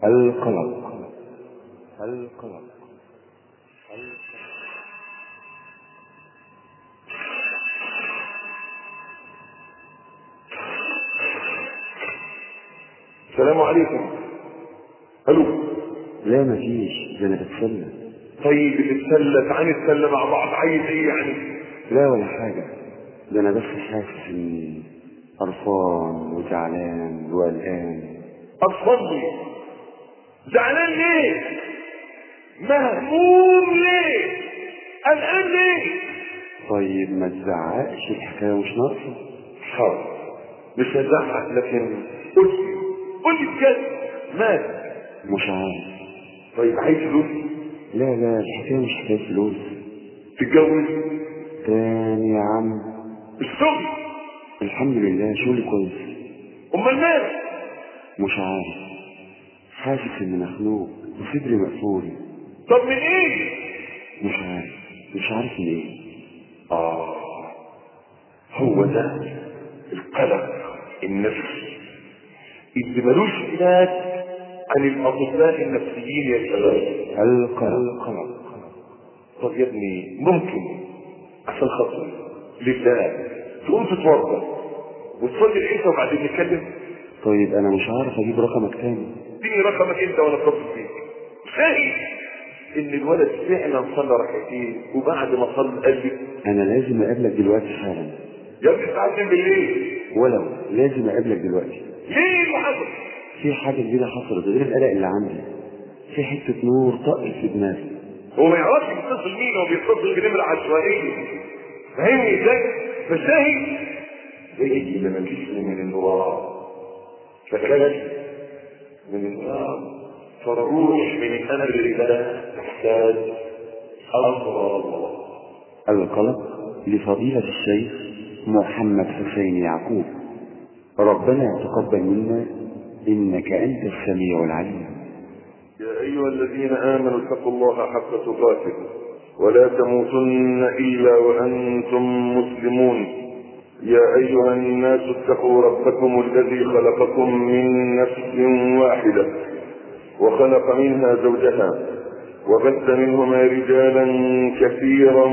القلق. السلام عليكم. الو. لا مفيش، ده انا بتسلى. طيب بتتسلى، تعالى نتسلى مع بعض. عايز ايه يعني؟ لا ولا حاجة، ده انا بس حاسس اني قرفان وزعلان وقلقان. قرفان ليه؟ زعلان ليه؟ مهموم ليه؟ قلقان ليه؟ طيب ما تزعقش، الحكاية مش ناقصة. حاضر، مش هزعق، لكن قول لي بجد مالك؟ مش عارف. طيب عايز فلوس؟ لا الحكاية مش حكاية فلوس. تتجوز؟ تاني يا عم. الشغل؟ الحمد لله شغلي كويس. امال مالك؟ مش عارف، حاسس اني مخنوق وصدري مقفول. طب من ايه؟ مش عارف من ايه. هو ده القلق النفسي اللي ملوش علاج عن الاطباء النفسيين يا شباب. القلق. طب يا ابني ممكن عشان خاطر لله تقوم تتوضا وتصلي العشاء وبعدين نتكلم؟ طيب انا مش عارف اجيب رقمك تاني. اديني رقمك انت وانا اتصل بيك. شاهد ان الولد فعلا صلى ركعتين وبعد ما صلى قال لي انا لازم اقابلك دلوقتي حالا. يا ابني الساعه 2 بالليل. ولو لازم اقابلك دلوقتي. ليه اللي حصل؟ في حاجه جديده حصلت غير القلق اللي عندي. في حته نور طقت في دماغي. هو ما يعرفش يتصل مين، هو بيتصل بنمره عشوائيه. فاهمني ازاي؟ فشاهد زي لما جسم من النور فكلت من النار فالروح من الامر الله تحتاج امر الله. القلق لفضيلة الشيخ محمد حسين يعقوب. ربنا تقبل منا إنك أنت السميع العليم. يا أيها الذين آمنوا اتقوا الله حق تقاته ولا تموتن إلا وأنتم مسلمون. يا أيها الناس اتقوا ربكم الذي خلقكم من نفس واحدة وخلق منها زوجها وبث منهما رجالا كثيرا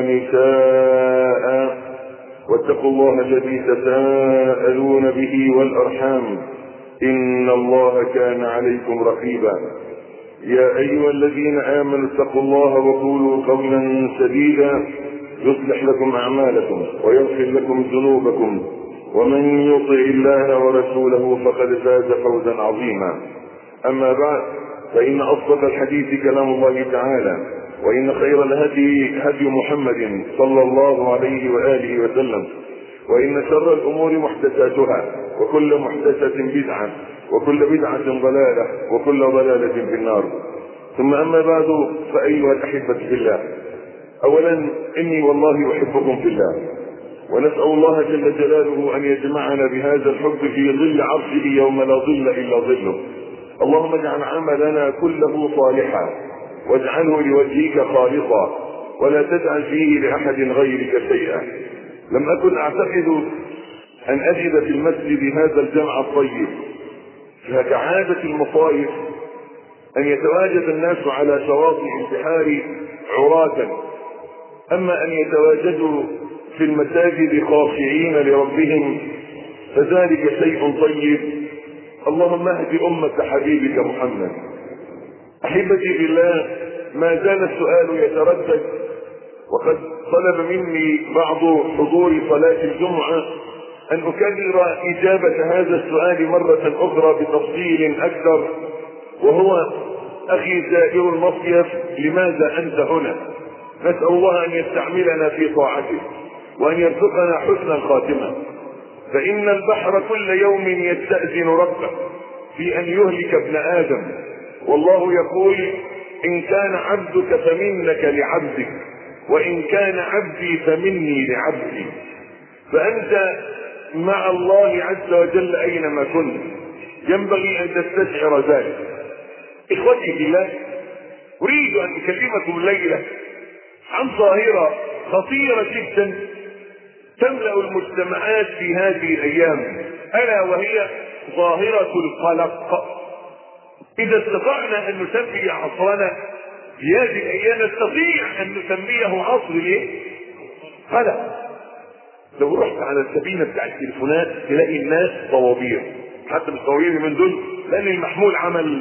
ونساء واتقوا الله الذي تساءلون به والأرحام إن الله كان عليكم رقيبا. يا أيها الذين آمنوا اتقوا الله وقولوا قولا سديدا يصلح لكم أعمالكم ويغفر لكم ذنوبكم ومن يطع الله ورسوله فقد فاز فوزا عظيما. أما بعد فإن أصدق الحديث كلام الله تعالى وإن خير الهدي هدي محمد صلى الله عليه وآله وسلم وإن شر الأمور محدثاتها وكل محدثة بدعة وكل بدعة ضلالة وكل ضلالة في النار. ثم أما بعد فأيها الأحبة في الله، أولا إني والله أحبكم في الله ونسأل الله جل جلاله أن يجمعنا بهذا الحب في ظل عرشه يوم لا ظل إلا ظله. اللهم اجعل عملنا كله صالحا واجعله لوجهك خالصا ولا تجعل فيه لأحد غيرك شيئا. لم أكن أعتقد أن أجد في المسجد هذا الجمع الطيب فكعادة المصائب أن يتواجد الناس على شواطئ البحار عراة، أما أن يتواجدوا في المساجد خاشعين لربهم فذلك شيء طيب. اللهم اهد أمة حبيبك محمد. أحبتي بالله، ما زال السؤال يتردد، وقد طلب مني بعض حضور صلاة الجمعة أن أكرر إجابة هذا السؤال مرة أخرى بتفصيل أكثر، وهو أخي زائر المصيف لماذا أنت هنا؟ نسأل الله أن يستعملنا في طاعته وأن يرزقنا حسن الخاتمة، فإن البحر كل يوم يستأذن ربه في أن يهلك ابن آدم، والله يقول إن كان عبدك فمنك لعبدك وإن كان عبدي فمني لعبدي. فأنت مع الله عز وجل أينما كنت، ينبغي أن تستشعر ذلك. إخوتي في الله، أريد أن أكلمكم الليلة عن ظاهرة خطيرة جدا تملأ المجتمعات في هذه الأيام، ألا وهي ظاهرة القلق. اذا استطعنا ان نسمي عصرنا في هذه الايام نستطيع ان نسميه عصر الايه؟ قلق. لو رحت على السفينه بتاع التليفونات تلاقي الناس طوابير، حتى مش طوابير من دول لان المحمول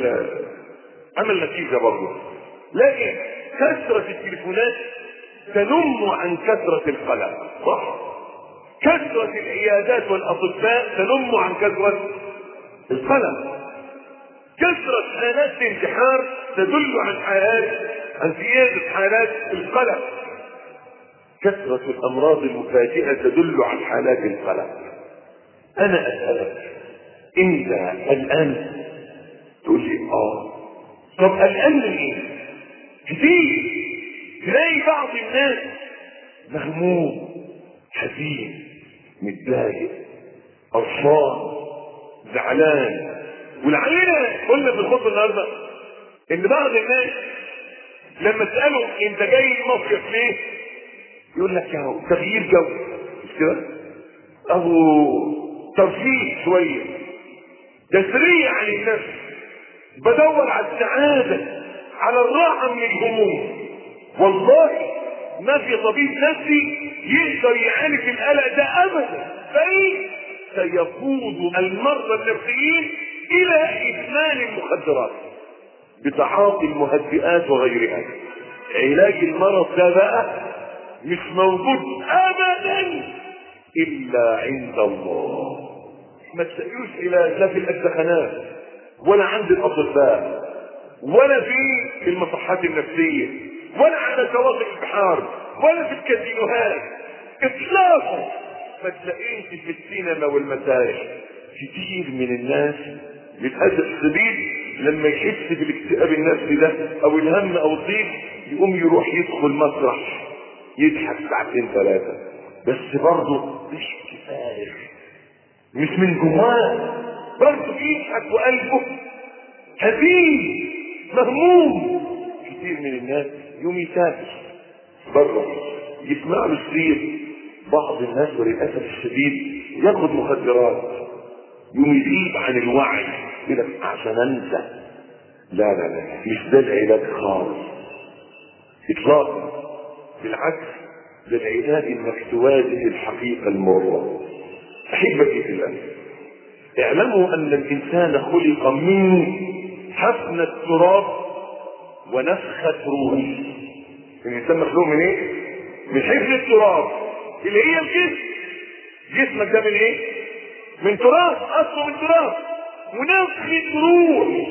عمل نتيجه برضه، لكن كثره التليفونات تنم عن كثره القلق، صح؟ كثره العيادات والاطباء تنم عن كثره القلق. كثره حالات الانتحار تدل عن زياده حالات القلق. كثرة الأمراض المفاجئة تدل على حالات القلق. أنا أسألك، أنت الآن تقول لي طب الآن من إيه؟ كتير تلاقي بعض الناس مهموم، حزين، متضايق، قرفان، زعلان. والعينة قلنا في الخطبة النهارده إن بعض الناس لما تسأله أنت جاي المصيف ليه؟ يقول لك يا تغيير جو، مش كده؟ او ترفيه شويه، تسريع عن النفس، بدور على السعاده، على الراحه من الهموم. والله ما في طبيب نفسي يقدر يعالج القلق ده ابدا، بل سيقود المرضى النفسيين الى ادمان المخدرات بتعاطي المهدئات وغيرها. علاج المرض ده بقى مش موجود ابدا الا عند الله. ما تسألوش لا في الدخانات ولا عند الاطباء ولا في المصحات النفسيه ولا على شواطئ البحار ولا في الكازينوهات اطلاقا. ما تلاقيش في السينما والمسارح. كتير من الناس للاسف الشديد لما يحس بالاكتئاب النفسي ده او الهم او الضيق يقوم يروح يدخل مسرح يضحك ساعتين ثلاثة، بس برضه مش كفاية، مش من جواه، برضه يضحك وقلبه حزين مهموم. كتير من الناس يوم يسافر بره يسمع له شريط، بعض الناس وللاسف الشديد ياخد مخدرات يوم يزيد عن الوعي كده عشان انسى. لا مش ده العلاج خالص اطلاقا، بالعكس ده العلاج انك تواجه الحقيقه المره. احبتي في الله، اعلموا ان الانسان خلق من حفنة تراب ونفخة روح. الانسان مخلوق من ايه؟ من حفنة التراب اللي هي الجسم. جسمك ده من ايه؟ من تراب، اصله من تراب. ونفخة روح.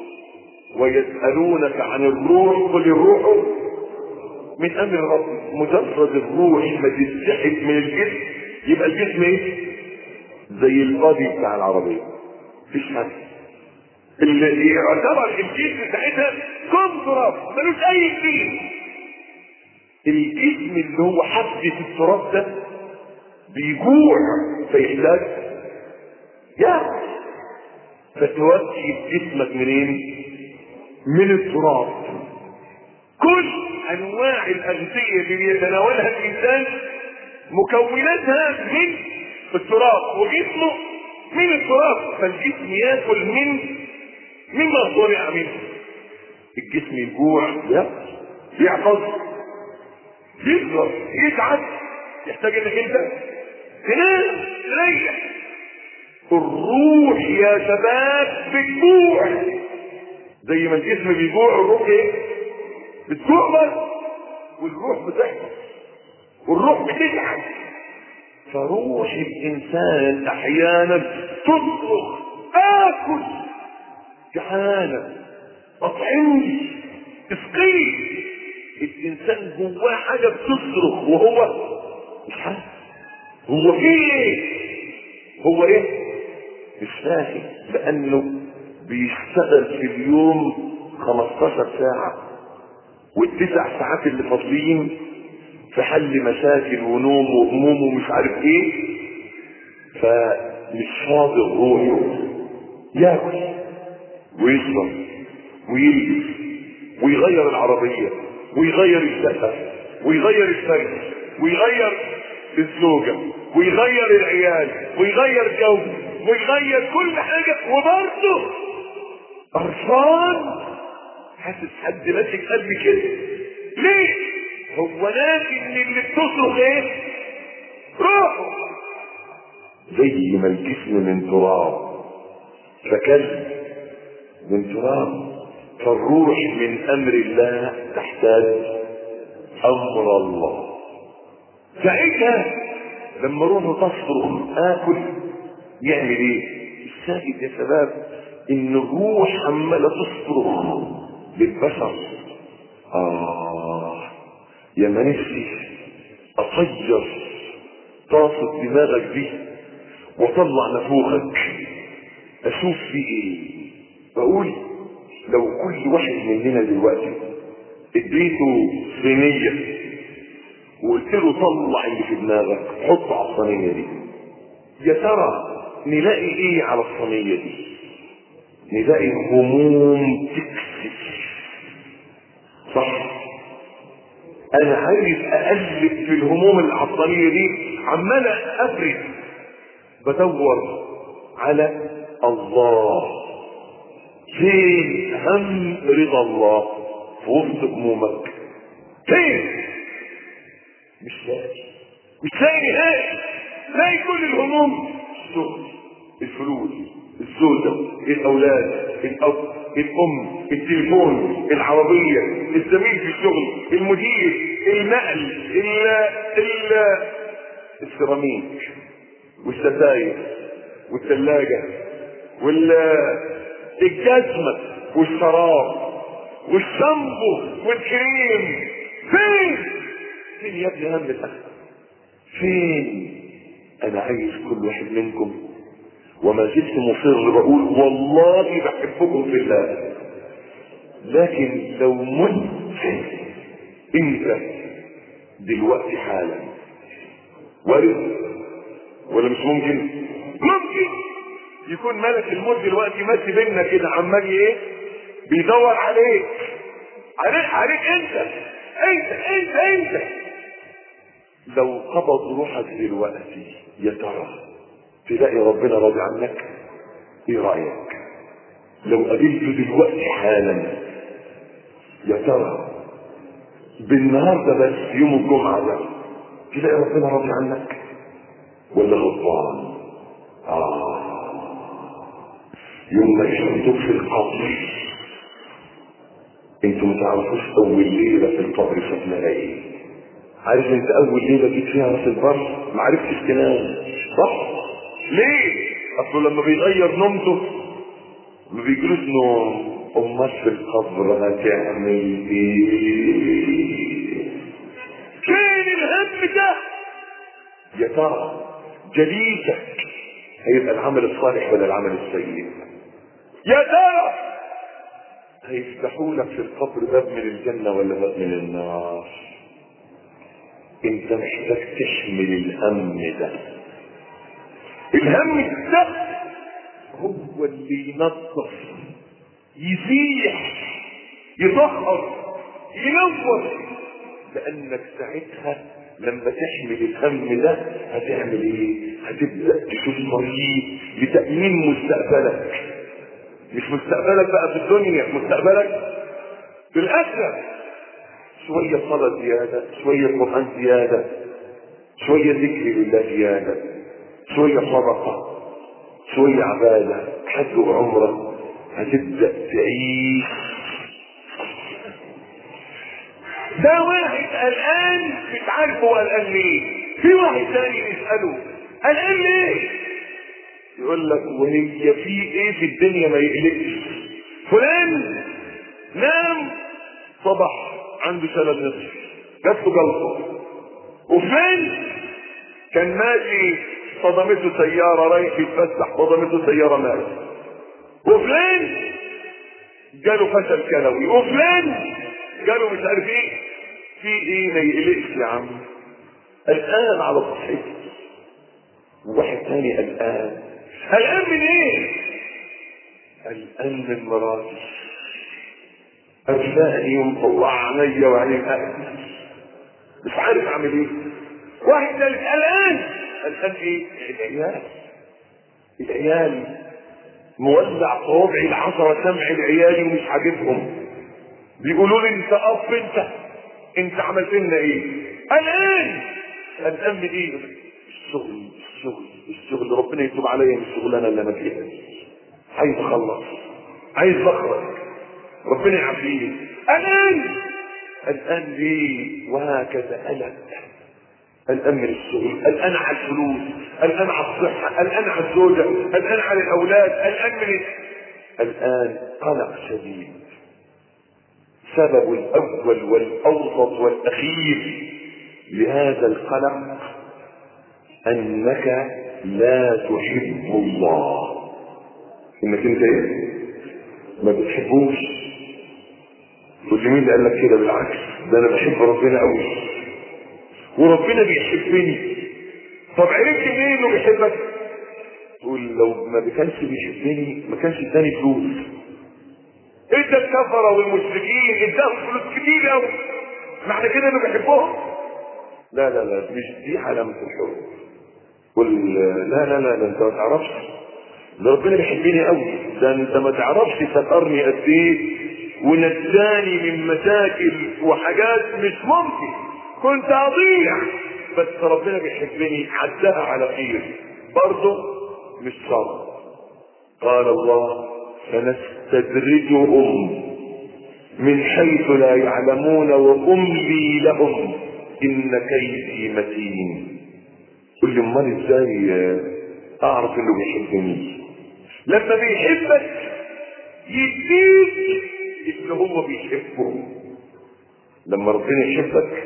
ويسألونك عن الروح قل الروح من امر ربك. مجرد الروح ما تتسحب من الجسم يبقى الجسم ايه؟ زي البادي بتاع العربيه، مفيش حاجه. اللي يعتبر الجسم ساعتها كم تراب ملوش اي جديد. الجسم اللي هو حفظ التراب ده بيجوع فيحتاج فتوكي جسمك منين؟ من التراب. كل انواع الاغذيه اللي بيتناولها الانسان مكوناتها من التراب وجسمه من التراب، فالجسم ياكل مما صنع منه. الجسم يجوع يعطش يكبر يتعب يحتاج انك انت تنام تريح. الروح يا شباب بتجوع زي ما الجسم بيجوع، الروح ايه؟ بتجوع برضه، والروح بتحفظ والروح بتتعب. فروح الانسان احيانا تصرخ اكل، جعانه، اطعمني، اسقيني. الانسان جواه حاجه بتصرخ وهو مش حاسس هو فيه ايه، هو ايه مش فاهم، لانه بيشتغل في اليوم 15 ساعه والتسع ساعات اللي فاضلين في حل مشاكل ونوم وهموم ومش عارف ايه، فمش فاضي روحه ياكل ويشرب ويلبس ويغير العربيه ويغير الشقه ويغير الفرش ويغير الزوجه ويغير العيال ويغير جو ويغير كل حاجه، وبرضه قرفان، حاسس حد ماسك قلبي كده. ليه؟ هو ناسي ان اللي بتصرخ ايه؟ روحه. زي ما الجسم من تراب فكلب من تراب، فالروح من امر الله تحتاج امر الله. ساعتها لما روحه تصرخ اكل، يعمل ايه؟ الشاهد يا شباب ان الروح عماله تصرخ للبشر. يا ما نفسي اطير طاسه دماغك دي واطلع نفوخك اشوف فيه ايه. بقول لو كل واحد مننا دلوقتي اديته صينيه وقلت له طلع اللي في دماغك حطه على الصينيه دي، يا ترى نلاقي ايه على الصينيه دي؟ نلاقي هموم تكسف. صح؟ انا عايز اقلب في الهموم اللي على الصينيه دي، عمال افرد بدور على الله. فين هم رضا الله في وسط همومك؟ فين؟ مش لاقي نهائي. لاقي كل الهموم: الشغل، الفلوس، الزوجة، الاولاد، الاب، الام، التليفون، العربية، الزميل في الشغل، المدير، النقل، السيراميك والستاير والثلاجة والجزمة والشراب والشامبو والكريم. فين يا ابني هم الاخر؟ فين؟ انا عايز كل واحد منكم، وما زلت مصر بقول والله بحبكم في الله، لكن لو مت انت دلوقتي حالا، وارد ولا مش ممكن؟ ممكن يكون ملك الموت دلوقتي ماشي بينا كده، عمال ايه؟ بيدور عليك انت. لو قبض روحك دلوقتي يا ترى تلاقي ربنا راضي عنك؟ ايه رايك لو قابلته دلوقتي حالا؟ يا ترى بالنهارده بس يوم الجمعه ده تلاقي ربنا راضي عنك ولا غضبان؟ يوم ما يحطوك في القبر، انتوا ما تعرفوش اول ليله في القبر شفناها ايه. عارف انت اول ليله جيت فيها راس البر ما عرفتش تنام، صح؟ ليه؟ اصله لما بيغير نومته ما بيجيلوش نوم. امال في القبر هتعمل ايه؟ فين الهم ده؟ يا ترى جليسك هيبقى العمل الصالح ولا العمل السيء؟ يا ترى هيفتحوا لك في القبر باب من الجنه ولا باب من النار؟ انت محتاج تحمل الهم ده. الهم ده هو اللي ينظف، يزيح، يطهر، ينور. لانك ساعتها لما تحمل الهم ده هتعمل ايه؟ هتبدا تشوف طريق لتامين مستقبلك. مش مستقبلك بقى في الدنيا، مستقبلك في الاخره. شويه صلاه زياده، شويه قران زياده، شويه ذكر لله زياده، شويه صدقه، شويه عباده، حج وعمره، هتبدا تعيش. ده واحد قلقان مش عارف هو قلقان ليه. في واحد ثاني يساله قلقان ليه؟ يقول لك وهي في ايه في الدنيا ما يقلقش؟ فلان نام صبح عنده شلل نصف جات له جلطه، وفلان كان ماشي صدمته سياره رايح يتفسح صدمته سياره مات، وفلان جاله فشل كلوي، وفلان جاله مش عارف ايه. في ايه ما يقلقش يا عم؟ قلقان على صحته. وواحد تاني قلقان من ايه؟ قلقان من مراتي، أجزائي ومطلع عينيا وعين أهلي، مش عارف أعمل إيه. واحد قلقان إيه؟ العيال مولع صوابعي العشرة سمع العيال ومش عاجبهم، بيقولوا لي انت اب، انت عملت لنا ايه؟ الان من ايه؟ الشغل ربنا يتوب عليا من الشغلانه اللي انا فيها، عايز اخلص، عايز اخرج، ربنا يعافيني. الان ليه؟ وهكذا الان من الشغل، الان على الفلوس، الان على الصحه، الان على الزوجه، الان على الاولاد، الان قلق شديد. السبب الاول والاوسط والاخير لهذا القلق انك لا تحب الله، انك انت ايه؟ ما بتحبوش. مين قال لك كده؟ بالعكس، ده انا بحب ربنا قوي وربنا بيحبني. طب عرفت منين انه بيحبك؟ تقول لو ما كانش بيحبني ما كانش اداني فلوس. ادى الكفره والمشركين اداهم فلوس كتير قوي، معنى كده انه بيحبهم؟ لا مش دي علامه الحب. قول لا انت ما تعرفش، ده ربنا بيحبني قوي، ده انت ما تعرفش سترني قد ايه ونجاني من مشاكل وحاجات مش ممكن كنت اضيع، بس ربنا بيحبني عدها على خير. برضه مش شرط. قال الله سنستدرجهم من حيث لا يعلمون واملي لهم ان كيدي متين. قل لي امال ازاي اعرف انه بيحبني؟ لما بيحبك يديك اللي هو بيحبه. لما ربنا يحبك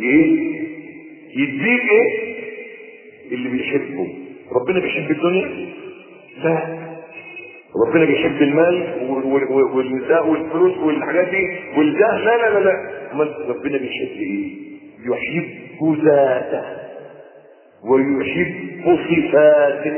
يديك ايه؟ اللي بيحبه. ربنا بيحب الدنيا؟ لا، ربنا بيحب المال والنساء والفلوس والحاجات دي والجاه؟ لا. ربنا بيحب ايه؟ يحب ذاته ويحب صفاته.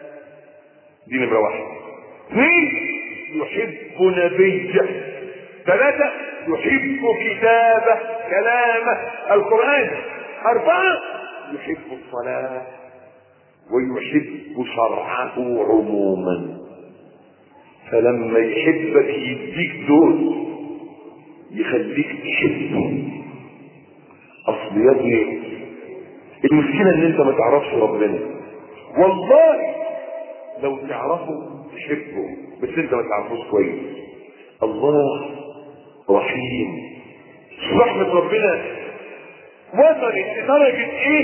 دي نمرة واحد. 2 يحب نبيه. 3 يحب كتابه كلامه القرآن. 4 يحب الصلاة ويحب شرعه عموما. فلما يحبك يديك دول يخليك تحبه. اصل يا ابني المشكلة ان انت ما تعرفش ربنا، والله لو تعرفه تحبه بس انت ما تعرفوش كويس. الله رحيم. رحمة ربنا وصلت لدرجة ايه؟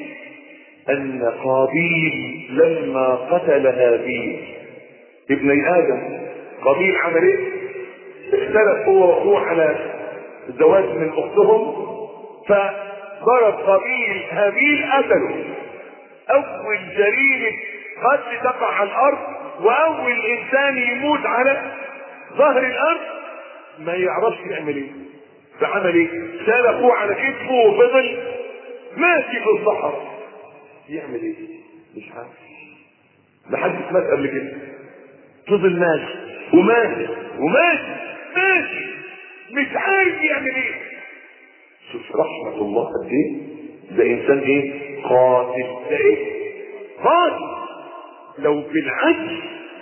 ان قابيل لما قتل هابيل ابني ادم، قابيل عمل ايه؟ اختلف هو واخوه على الزواج من اختهم، فضرب قابيل هابيل قتله. اول جريمة قتل تقع على الارض، واول انسان يموت على ظهر الارض ما يعرفش يعمل ايه. فعمل ايه؟ شال اخوه على كتفه وفضل ماشي في الصحراء. يعمل ايه؟ مش عارف. محدش مات قبل كده. فضل ماشي وماشي مش عارف يعمل ايه. شوف رحمة الله قد ايه. ده انسان ايه؟ قاتل. ده ايه؟ قاتل. لو بالعكس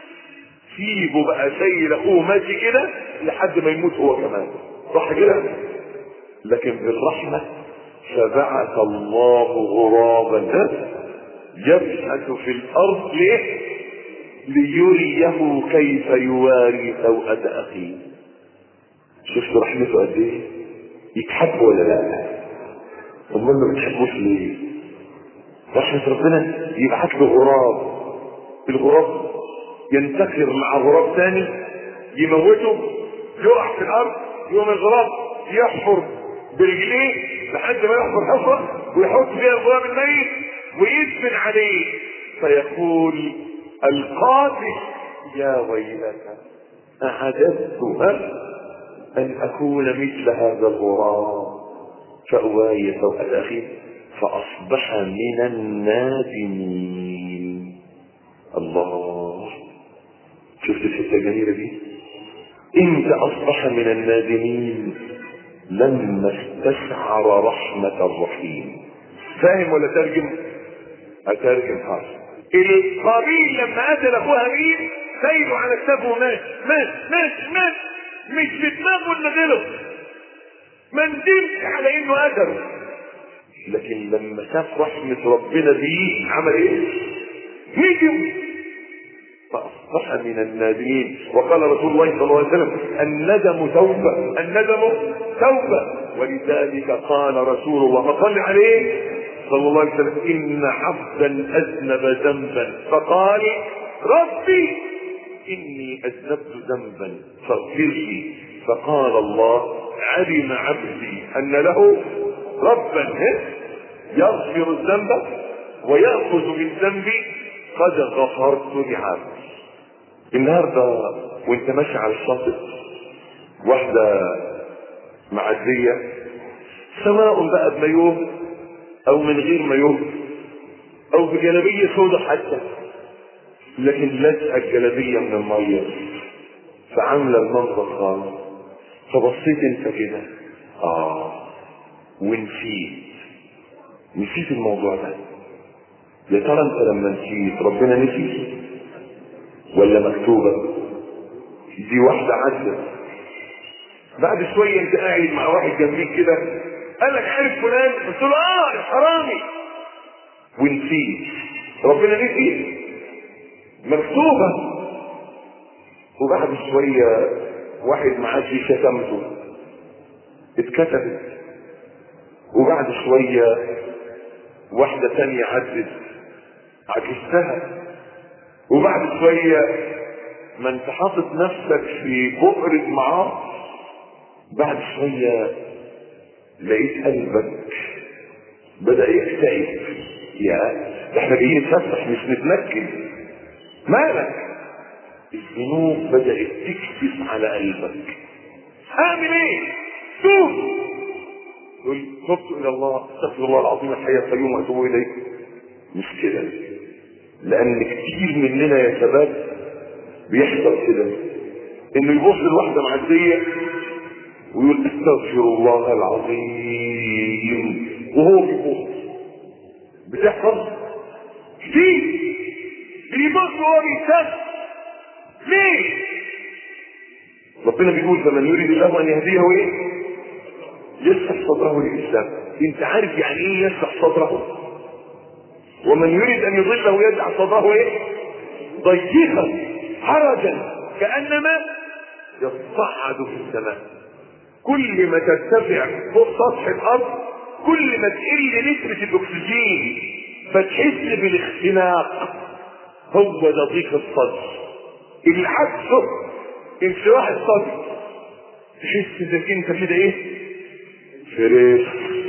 سيبه بقى شايل اخوه ماشي كده لحد ما يموت هو كمان، صح كده؟ لكن بالرحمة فبعث الله غرابا يبحث في الارض ليه؟ ليريه كيف يواري سوءة اخيه. شفت رحمته قد ايه؟ يتحب ولا لا؟ امال ما بتحبوش ليه؟ رحمة ربنا يبعث له غراب، الغراب ينتكر مع غراب ثاني يموته، يقع في الارض، يوم الغراب يحفر برجليه لحد ما يحفر حفرة ويحط فيها الغراب الميت ويدفن عليه، فيقول القاتل يا ويلك أعجزت أن أكون مثل هذا الغراب فأواري سوءة أخي فأصبح من النادمين. الله، شفت الحته الجميله دي؟ انت اصبح من النادمين لما استشعر رحمه الرحيم. فاهم ولا ترجم؟ اترجم حاجه. القابيل لما قتل اخوه هابيل سايبه على كتابه ومات مات مش في دماغه انه غلط، ما ندمش على انه قدر، لكن لما شاف رحمة ربنا بيه عمل ايه؟ ندم فاصبح من النادمين. وقال رسول الله صلى الله عليه وسلم الندم توبة. ولذلك قال رسول الله فصل عليه صلى الله عليه وسلم ان عبدا اذنب ذنبا فقال ربي اني اذنبت ذنبا فاغفر لي، فقال الله علم عبدي ان له ربا يغفر الذنب ويأخذ بالذنب قد غفرت لعبدي. النهارده وانت ماشي على الشاطئ واحدة معدية سواء بقى بمايوه او من غير مايوه او بجلابية سودة حتى، لكن لازقة الجلابية من المية فعاملة المنظر خالص، فبصيت انت كده ونسيت الموضوع ده. يا ترى انت لما نسيت ربنا نسي ولا مكتوبة؟ دي واحدة عدت بعد شوية انت قاعد مع واحد جنبيك كده قال لك عارف فلان؟ قلت له الحرامي، ونسيت ربنا نسي مكتوبة. وبعد شوية واحد معاك شتمته اتكتبت، وبعد شوية واحدة تانية عدت عكستها، وبعد شوية ما انت حاطط نفسك في بؤرة معاصي، بعد شوية لقيت قلبك بدأ يكتئب. يا احنا جايين نتفسح مش نتنكد، مالك؟ الذنوب بدأت تكتب على قلبك. اعمل ايه؟ توب، تقول تبت الى الله استغفر الله العظيم الحي القيوم واتوب اليه. مش كده، لان كتير مننا يا شباب بيحصل كده انه يبص لواحده معديه ويقول استغفر الله العظيم وهو بيبص. بتحصل كتير، بيبص وهو بيستغفر. ليه؟ ربنا بيقول فمن يريد الله ان يهديه ايه؟ يشرح صدره للاسلام. انت عارف يعني ايه يشرح صدره؟ ومن يريد ان يضله يجعل صدره ايه؟ ضيقا حرجا كانما يصعد في السماء. كل ما ترتفع فوق سطح الارض كل ما تقل نسبة الاكسجين فتحس بالاختناق. هو ده ضيق الصدر اللي عكسه انشراح الصدر، تحس انك انت كده ايه؟ فريش.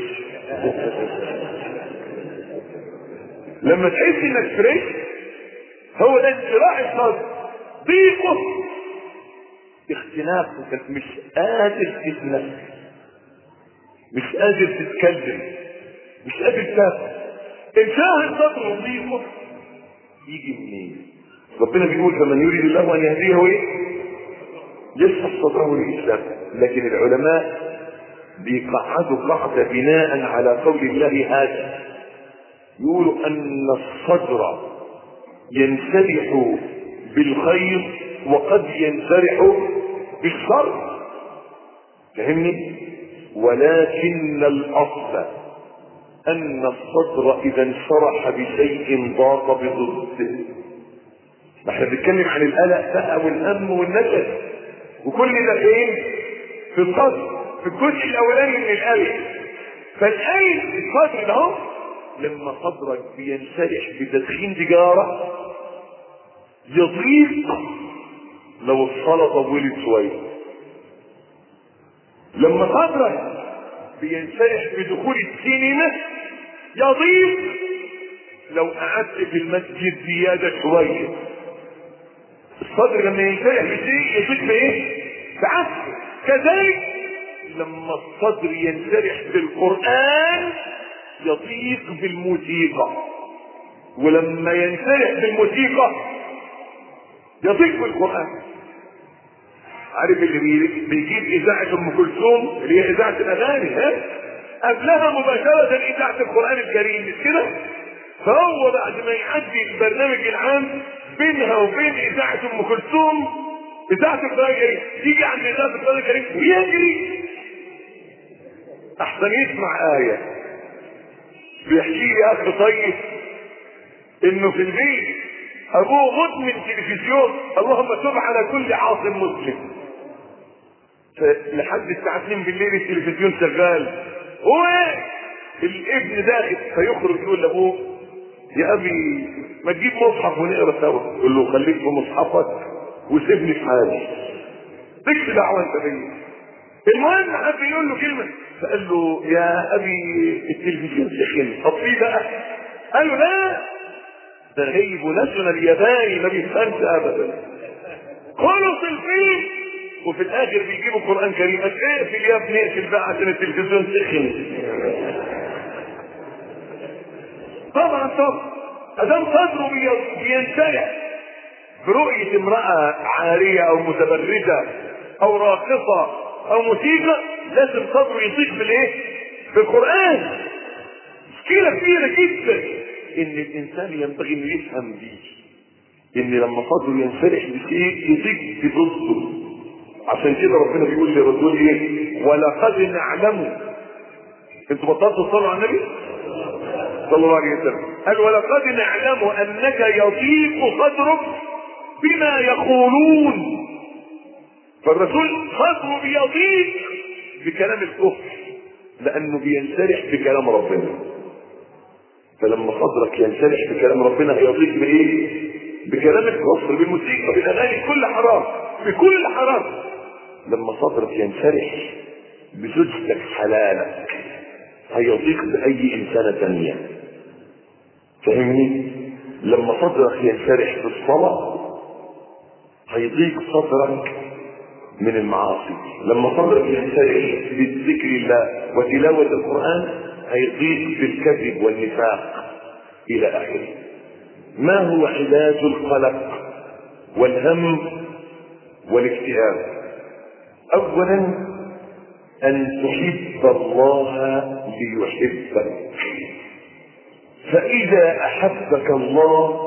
لما تحس انك فريش هو ده انشراح الصدر. ضيقه اختناقك، مش قادر تتنفس، مش قادر تتكلم، مش قادر تاكل. انشراح الصدر وضيقه يجي منين؟ ربنا بيقول فمن يريد الله ان يهديه ايه؟ يشرح صدره للاسلام. لكن العلماء بيقعدوا قاعده بناء على قول الله هذا، يقولوا ان الصدر ينسلح بالخير وقد ينسلح بالشر. فهمني؟ ولكن الاصل ان الصدر اذا انشرح بشيء ضاق بضده. ما احنا بنتكلم عن القلق بقى والهم والنكد، وكل ده فين؟ في الصدر، في الجزء الاولاني من القلب. فالقلب الصدر ده لما صدرك بينشرح بتدخين سيجاره يضيق لو الصلاه طولت شويه. لما صدرك بينشرح بدخول السينما يضيق لو قعدت في المسجد زياده شويه. الصدر لما ينشرح بشيء يضيق بايه؟ بعكسه. كذلك لما الصدر ينشرح بالقران يضيق بالموسيقى، ولما ينشرح بالموسيقى يضيق بالقران. عارف اللي بيجيب اذاعه ام كلثوم اللي هي اذاعه الاغاني قبلها مباشره اذاعه القران الكريم، مش كده؟ فهو بعد ما يعدي البرنامج العام بينها وبين اذاعه ام كلثوم اذاعه القران الكريم، يجي عند اذاعه القران الكريم ويجري احسن يسمع ايه. بيحكي لي اخ طيب انه في البيت ابوه مدمن تلفزيون، اللهم تب على كل عاصم مسلم. لحد الساعه 2 بالليل التلفزيون شغال، هو الابن داخل فيخرج يقول لابوه يا ابي ما تجيب مصحف ونقرا سوا. يقول له خليك في مصحفك وسيبني في حالي، مالكش دعوه انت بيا. المهم حب يقول له كلمه فقال له يا ابي التلفزيون سخن طفيه بقى. قال له لا ده غيب ناسنا الياباني ما بيفهمش ابدا. خلص الفيلم وفي الاخر بيجيبوا قران كريم. اقفل يا ابني اقفل بقى عشان التلفزيون سخن. طبعا ادام صدره بينشرح برؤيه امراه عاريه او متبرجه او راقصه او موسيقى، لازم صدره يطيق بالايه؟ بالقران. مشكله كبيره جدا ان الانسان ينبغي انه يفهم دي، ان لما صدره ينشرح بشيء يطيق بضده. عشان كده ربنا بيقول لرسوله ايه؟ ولقد نعلم. انتوا بطلتوا تصلوا على النبي صلى الله عليه وسلم. قال ولقد نعلم انك يضيق صدرك بما يقولون. فالرسول صدره بيضيق بكلام الكفر لانه بينشرح بكلام ربنا. فلما صدرك ينشرح بكلام ربنا هيضيق بايه؟ بكلام الكفر، بالموسيقى، بالاغاني، بكل حرام، بكل حرام. لما صدرك ينشرح بزوجتك حلالك هيضيق باي انسانه ثانيه. فاهمني؟ لما صدرك ينشرح بالصلاه هيضيق صدرك من المعاصي. لما صدرك ينشرح بذكر الله وتلاوه القران هيضيق بالكذب والنفاق الى اخره. ما هو علاج القلق والهم والاكتئاب؟ اولا ان تحب الله ليحبك، فاذا احبك الله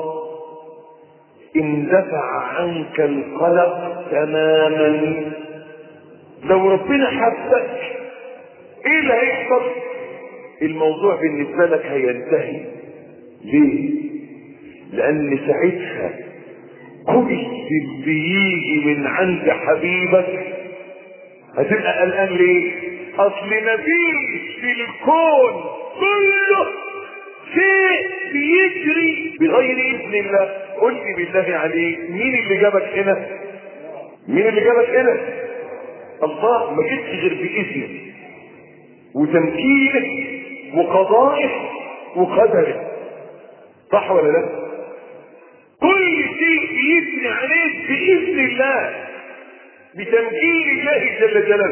اندفع عنك القلق تماما. لو ربنا حبك ايه اللي هيحصل؟ الموضوع بالنسبه لك هينتهي. ليه؟ لان ساعتها كل اللي بيجي من عند حبيبك هتبقى قلقان. ليه؟ اصل مفيش في الكون كله شيء بيجري بغير اذن الله. قل لي بالله عليك مين اللي جابك هنا؟ مين اللي جابك هنا؟ الله. ما جيتش غير باذنه وتمكينه وقضائه وقدره، صح ولا لا؟ كل شيء بيجري عليك باذن الله بتمكين الله جل جلاله.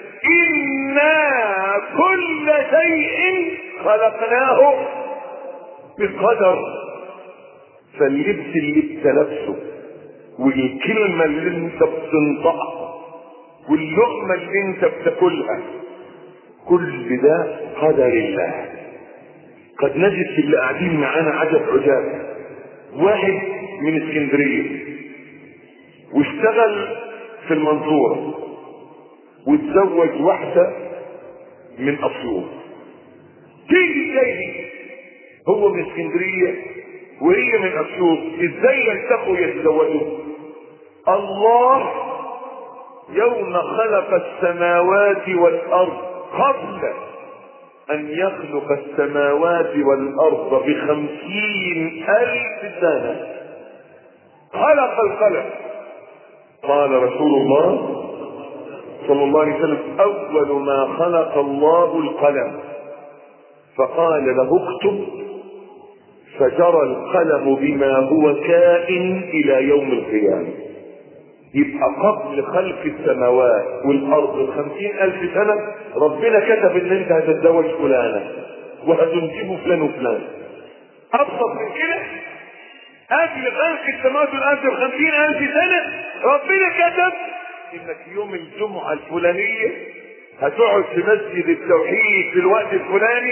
إنا كل شيء خلقناه بقدر. فاللبس اللي انت لابسه والكلمة اللي انت بتنطقها واللقمة اللي انت بتاكلها كل ده قدر الله. قد نجد في اللي قاعدين معانا عجب عجاب. واحد من اسكندرية واشتغل في المنصورة واتزوج واحدة من اسيوط. تيجي ازاي؟ هو من اسكندرية وهي من اسيوط، ازاي يلتقوا يتزوجوا؟ الله يوم خلق السماوات والارض قبل ان يخلق السماوات والارض ب50,000 سنة خلق القلم. قال رسول الله صلى الله عليه وسلم اول ما خلق الله القلم فقال له اكتب، فجرى القلم بما هو كائن الى يوم القيامة. يبقى قبل خلق السماوات والارض ب50,000 سنة ربنا كتب ان انت هتتزوج فلانة وهتنجب فلان وفلان. ابسط من كده؟ قبل خلق السماوات والارض ب50,000 سنة ربنا كتب انك يوم الجمعة الفلانية هتقعد في مسجد التوحيد في الوقت الفلاني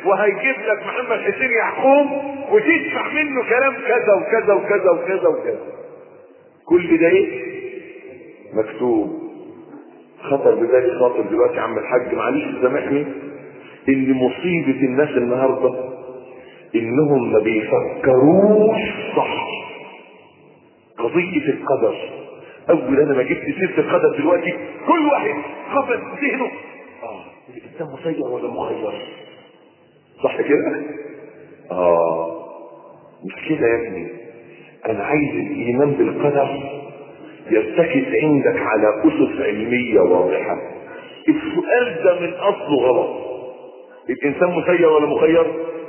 وهيجيب لك محمد حسين يعقوب وتدفع منه كلام كذا وكذا وكذا وكذا وكذا. كل ده ايه؟ مكتوب. خطر بذلك خاطر دلوقتي يا عم الحاج، معلش سامحني، ان مصيبة الناس النهاردة انهم ما بيفكروش صح. قضية القدر، اول انا ما جبت سيرة القدر دلوقتي كل واحد خبط ذهنه الانسان مسير ولا مخير؟ صح كده؟ مش كده يا ابني. انا عايز الايمان بالقدر يرتكز عندك على اسس علمية واضحة. السؤال ده من اصله غلط. الانسان مسير ولا مخير؟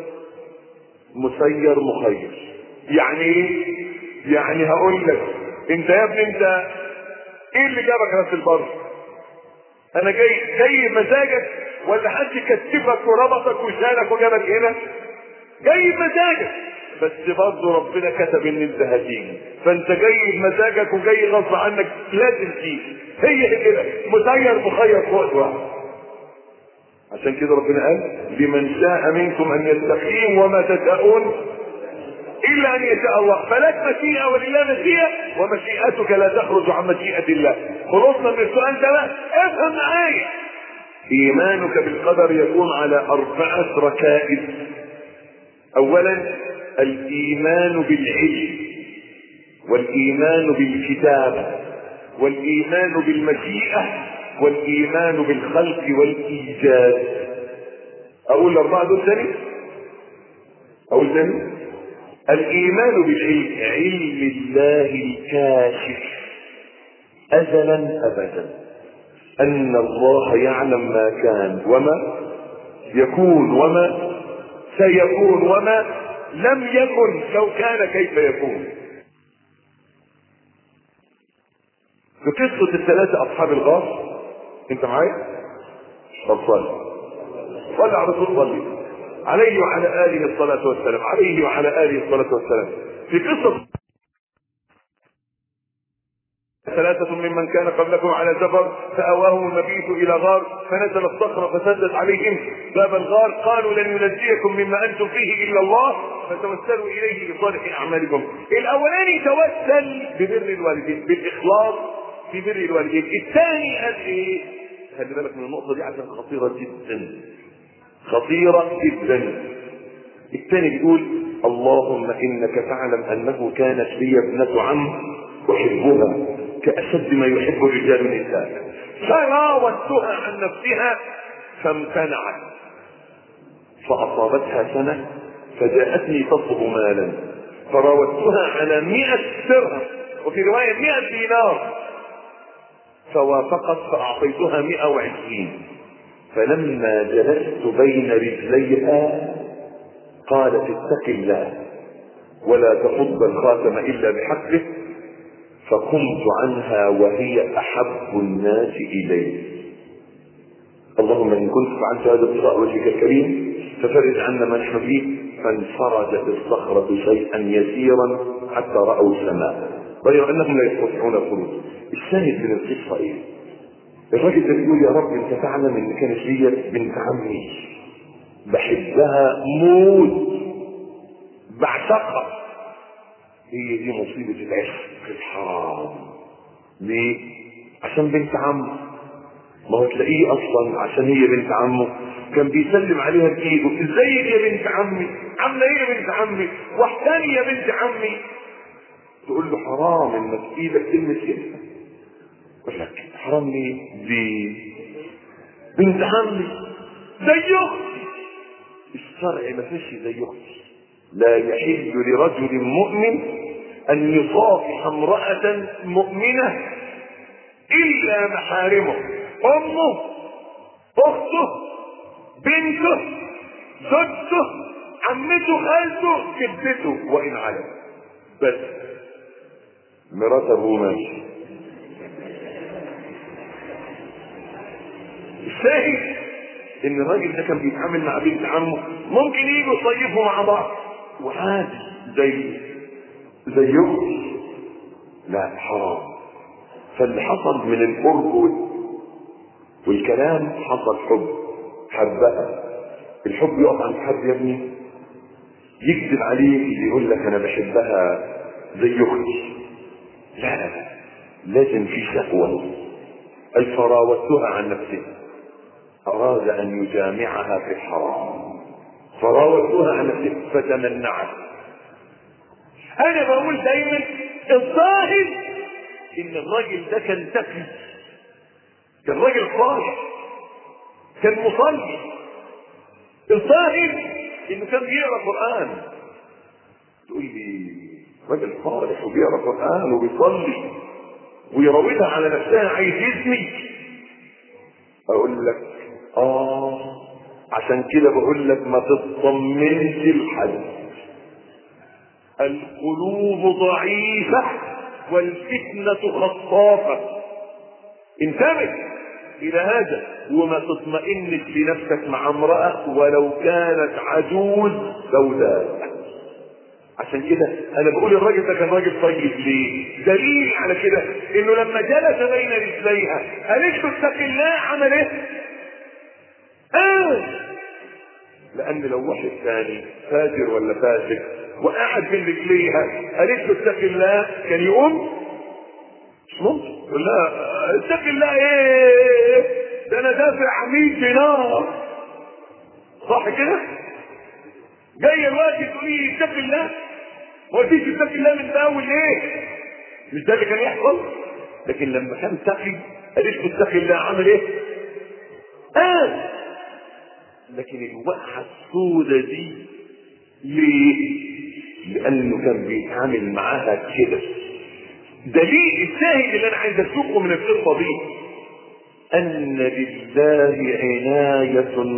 مسير مخير. يعني ايه؟ يعني هقول لك، انت يا ابني انت ايه اللي جابك راس البر؟ انا جاي مزاجك ولا حد كتفك وربطك وشالك وجابك هنا؟ جاي مزاجك، بس برضه ربنا كتب ان انت هتيجي، فانت جاي بمزاجك وجاي غصب عنك لازم تيجي. هي كده مسير مخير في وقت واحد. عشان كده ربنا قال لمن شاء منكم ان يستقيم وما تشاءون الا ان يشاء الله. فلك مشيئه ولله مشيئه ومشيئتك لا تخرج عن مشيئه الله. خلصنا من السؤال ده بقى، افهم معايا. ايمانك بالقدر يكون على 4 ركائز. اولا الايمان بالعلم، والايمان بالكتابه، والايمان بالمشيئه، والايمان بالخلق والايجاد. اقول ال4 دول تاني؟ اقول تاني؟ الايمان بالعلم، علم الله الكاشف ازلا ابدا، ان الله يعلم ما كان وما يكون وما سيكون وما لم يكن لو كان كيف يكون. في قصة ال3 اصحاب الغار، انت معايا؟ صلي على رسول الله عليه وعلى آله الصلاة والسلام، عليه وعلى آله الصلاة والسلام. في قصة 3 ممن كان قبلكم على سفر فأواهم المبيت إلى غار فنزل الصخرة فسدت عليهم باب الغار قالوا لن ينجيكم مما أنتم فيه إلا الله فتوسلوا إليه بصالح أعمالكم. الأولاني توسل ببر الوالدين، بالإخلاص في بر الوالدين. الثاني قال إيه؟ خلي بالك من النقطة دي عشان خطيرة جدا، خطيرة جدا. الثاني بيقول اللهم انك تعلم انه كانت لي ابنة عم احبها كاشد ما يحب الرجال النساء فراودتها عن نفسها فامتنعت فاصابتها سنة فجاءتني تطلب مالا فراودتها على 100 درهم وفي رواية 100 دينار فوافقت فاعطيتها 120. فلما جلست بين رجليها قالت اتق الله ولا تفض الخاتم الا بحقه فقمت عنها وهي احب الناس الي. اللهم ان كنت فعلت هذا ابتغاء وجهك الكريم ففرج عنا ما نحن فيه. فانفرجت الصخرة شيئا يسيرا حتى رأوا السماء غير انهم لا يستطيعون الخروج. الشاهد من القصة ايه؟ الراجل ده بيقول يا رب انت تعلم ان كانت لي بنت عمي بحبها موت بعشقها. هي دي مصيبة العشق الحرام. ليه؟ عشان بنت عمه. ما هو تلاقيه اصلا عشان هي بنت عمه كان بيسلم عليها بايده ازيك يا بنت عمي، عامله ايه يا بنت عمي، وحداني يا بنت عمي. تقول له حرام انك ايدك تلمس كده. يقول لك حرام ليه؟ دي بنت عمي زي اختي. الشرع ما فيش زي اختي. لا يحل لرجل مؤمن ان يصافح امرأة مؤمنة الا محارمه، امه، اخته، بنته، زوجته، عمته، خالته، جدته، وان علم. بس مرات ابوه ماشي. الشاهد ان الراجل ده كان بيتعامل مع بنت عمه ممكن يجوا يصيفوا مع بعض وعادي زي اختي. لا حرام. فاللي حصل من القرب والكلام حصل حبها الحب يقف عند حد يا ابني؟ يكذب عليك يقول لك انا بحبها زي اختي. لا لا لا، لازم في شهوة. أي فراودتها عن نفسها، أراد أن يجامعها في الحرام، فراودتها عن نفسها فتمنعت. أنا بقول دايما الظاهر إن الراجل ده كان تقي، كان راجل صالح، كان مصلي. الظاهر إنه كان بيقرأ قرآن. تقول لي راجل صالح وبيقرأ قرآن وبيصلي ويراودها على نفسها عايز يزني؟ اقول لك عشان كده بقول لك ما تطمنش لحد. القلوب ضعيفة والفتنة خطافة. انتبه الى هذا، وما تطمئنش لنفسك مع امرأة ولو كانت عجوز سوداء. عشان كده انا بقول الراجل ده كان راجل طيب. ليه؟ دليل على كده انه لما جلس بين رجليها قالت له اتق الله، عمل ايه؟ لان لو واحد ثاني فاجر ولا فاسق وقعد بين رجليها قالت له اتق الله، كان يقوم؟ مش ممكن. يقول لها اتق الله ايه؟ ده انا دافع 100 دينار. صح كده؟ جاي الواحد تقول لي اتق الله، ما قلتيش اتق الله من الاول ليه؟ مش ده اللي كان يحصل؟ لكن لما كان تقي قالت له اتق الله، عمل ايه؟ لكن الوقعه السوداء دي ليه؟ لانه كان بيتعامل معاها كده. دليل الشاهد اللي انا عايز اسوقه من القصه دي ان لله عنايه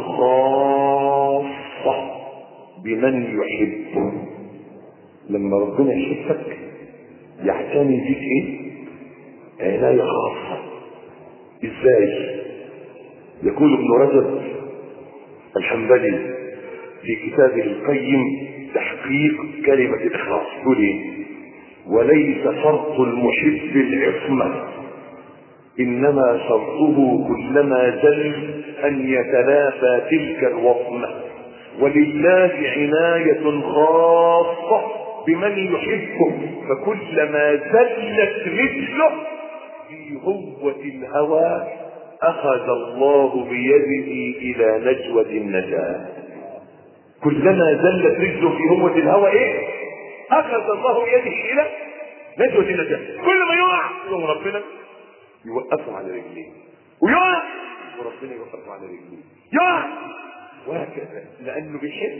خاصه بمن يحبه. لما ربنا يحبك يعتني بيك ايه؟ عناية خاصة. ازاي؟ يقول ابن رجب الحنبلي في كتابه القيم تحقيق كلمة الإخلاص، يقول ايه؟ وليس شرط المحب العصمة، إنما شرطه كلما زل أن يتلافى تلك الوصمة. ولله عناية خاصة بمن يحبه، فكلما زلت رجله في هوة الهوى أخذ الله بيده إلى نجوة النجاة. كلما زلت رجله في هوة الهوى ايه؟ أخذ الله بيده إلى نجوة النجاة. كل ما يقع يوم ربنا يوقفه على رجليه، ويقع وربنا يوقفه على رجليه، يقع وهكذا، لانه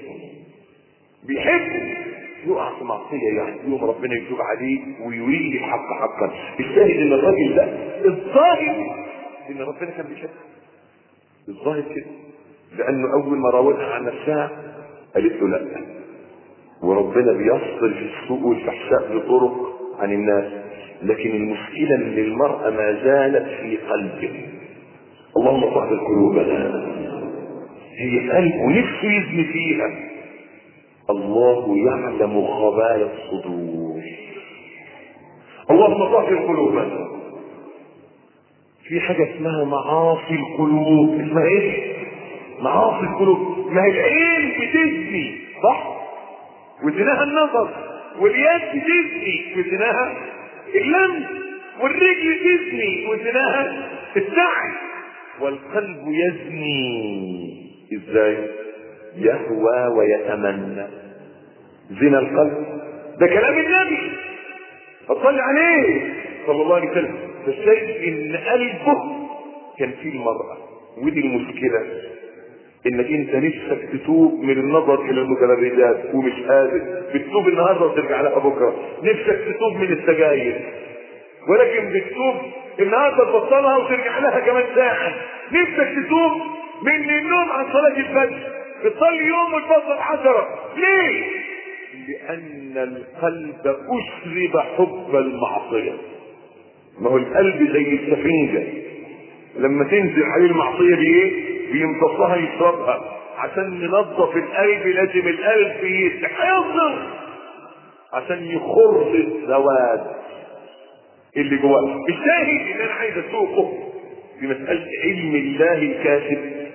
بيحبه يقع في معصيه يعني يوم ربنا يتوب عليه ويريد الحق حقا. الشاهد ان الراجل ده الظاهر ان ربنا كان بيحبه، الظاهر كده، لانه اول ما راودها عن نفسها قالت له لا، وربنا بيصل في السوء والفحشاء بطرق عن الناس. لكن المشكله ان المراه ما زالت في قلبه. اللهم طهر قلوبنا، هي قلبه نفسه يزني فيها. الله يعلم خبايا الصدور. اللهم طهر قلوبنا. في حاجه اسمها معاصي القلوب. اسمها ايه؟ معاصي القلوب. ما هي العين بتزني صح وزناها النظر، واليد بتزني وزناها اللمس، والرجل تزني وزناها السعي، والقلب يزني. ازاي؟ يهوى ويتمنى. زنا القلب ده كلام النبي صلى عليه صلى الله عليه وسلم. فالشيء ان قلبه كان فيه المرأة. ودي المشكلة، انك انت نفسك تتوب من النظر الى المتبرجات ومش قادر. بتتوب النهارده وترجع لها بكره. نفسك تتوب من السجاير ولكن بتتوب النهارده تبطلها وترجع لها كمان ساعه. نفسك تتوب من النوم عن صلاه الفجر، بتصلي يوم وتبطل 10. ليه؟ لان القلب اشرب حب المعصيه. ما هو القلب زي السفينه، لما تنزل عليه المعصيه دي ايه؟ بيمتصها يشربها. عشان ننظف القلب لازم القلب يتحضر عشان يخر السواد اللي جواه. الشاهد اللي انا عايز اسوقه في مساله علم الله الكاشف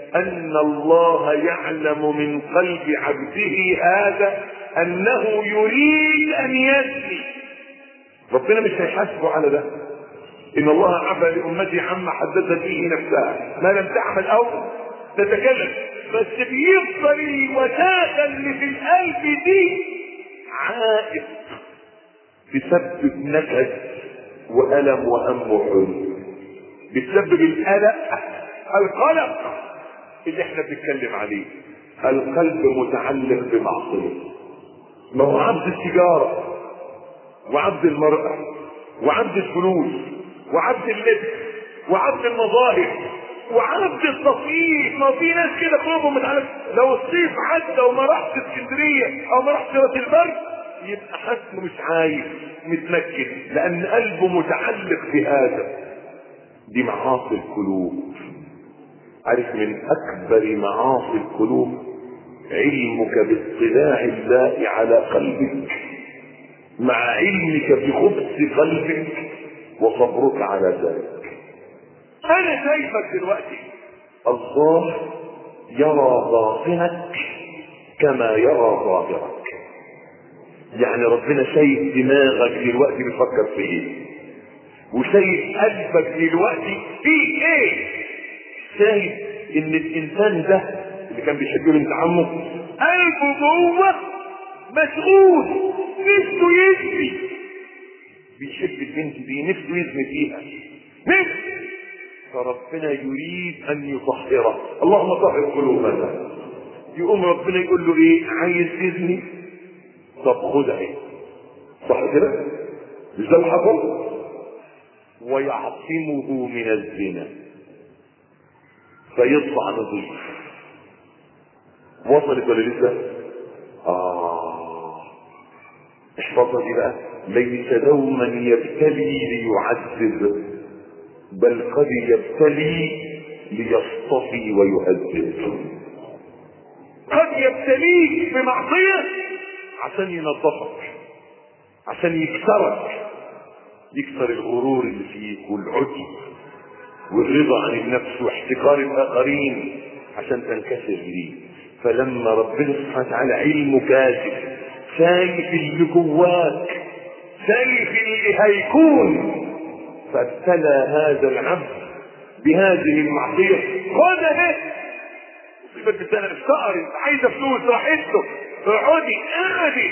ان الله يعلم من قلب عبده هذا انه يريد ان يزني. ربنا مش هيحاسبه على ده. ان الله عفى لامتي عما حدثت به نفسها ما لم تعمل او تتكلم، بس بيفضل الوساخه اللي في القلب دي عائق بسبب نكد والم وهم وحزن، بسبب القلق اللي احنا بنتكلم عليه. القلب متعلق بمعصيه. ما هو عبد التجاره وعبد المرأة وعبد الفلوس وعبد اللبس وعبد المظاهر وعبد التصوير. ما في ناس كده قلوبهم متعلق، لو الصيف عدى وما راحش اسكندريه او ما راحش راس البر يبقى حاسه مش عايز متنكد، لان قلبه متعلق بهذا. دي معاصي القلوب. عارف من اكبر معاصي القلوب علمك باطلاع الله على قلبك مع علمك بخبث قلبك وصبرك على ذلك. انا شايفك دلوقتي، الله يرى باطنك كما يرى ظاهرك. يعني ربنا شايف دماغك دلوقتي بتفكر في ايه، وشايف قلبك دلوقتي في ايه. شايف ان الانسان ده اللي كان بيحب له بنت عمه قلبه جوه مشغول، نفسه يزني، بيحب البنت دي، نفسه يزني فيها، نفسه. فربنا يريد ان يطهره. اللهم طهر قلوبنا. يقوم ربنا يقول له ايه؟ عايز تزني؟ طب خدها ايه؟ صح كده؟ مش ده اللي حصل؟ ويعصمه من الزنا فيطلع نظيف. وصلت ولا لسه؟ احفظها دي بقى. ليس دوما يبتلي ليعذب، بل قد يبتلي ليصطفي ويهذب. قد يبتليك بمعصية عشان ينظفك، عشان يكسرك، يكسر الغرور اللي فيك والعجب والرضا عن النفس واحتقار الاخرين عشان تنكسر ليه. فلما ربنا سبحانه وتعالى علمه كاشف، شايف اللي جواك، شايف اللي هيكون، فابتلى هذا العبد بهذه المعصيه. خدها صفه السنه افتقرت، عايزه فلوس، راحت له، اقعدي اقعدي،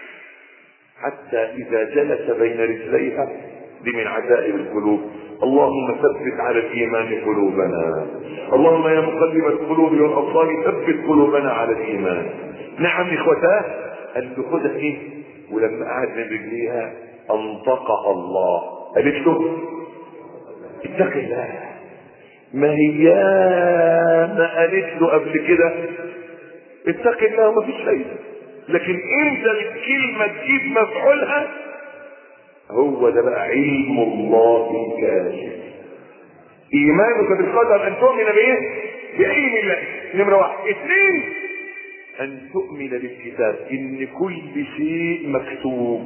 حتى اذا جلس بين رجليها. دي من عجائب القلوب. اللهم ثبت على الايمان قلوبنا. اللهم يا مقلب القلوب والابصار ثبت قلوبنا على الايمان. نعم اخوتاه، قال له خدها ايه؟ ولما قعد من رجليها انطقها الله، قالت له اتق الله. ما هي ما قالت له قبل كده اتق الله وما فيش فايده، لكن انت الكلمه تجيب مفعولها. هو ده بقى علم الله الكاشف. ايمانك بالقدر ان تؤمن بايه؟ بعلم الله. نمره واحد. اثنين، ان تؤمن بالكتاب، ان كل شيء مكتوب.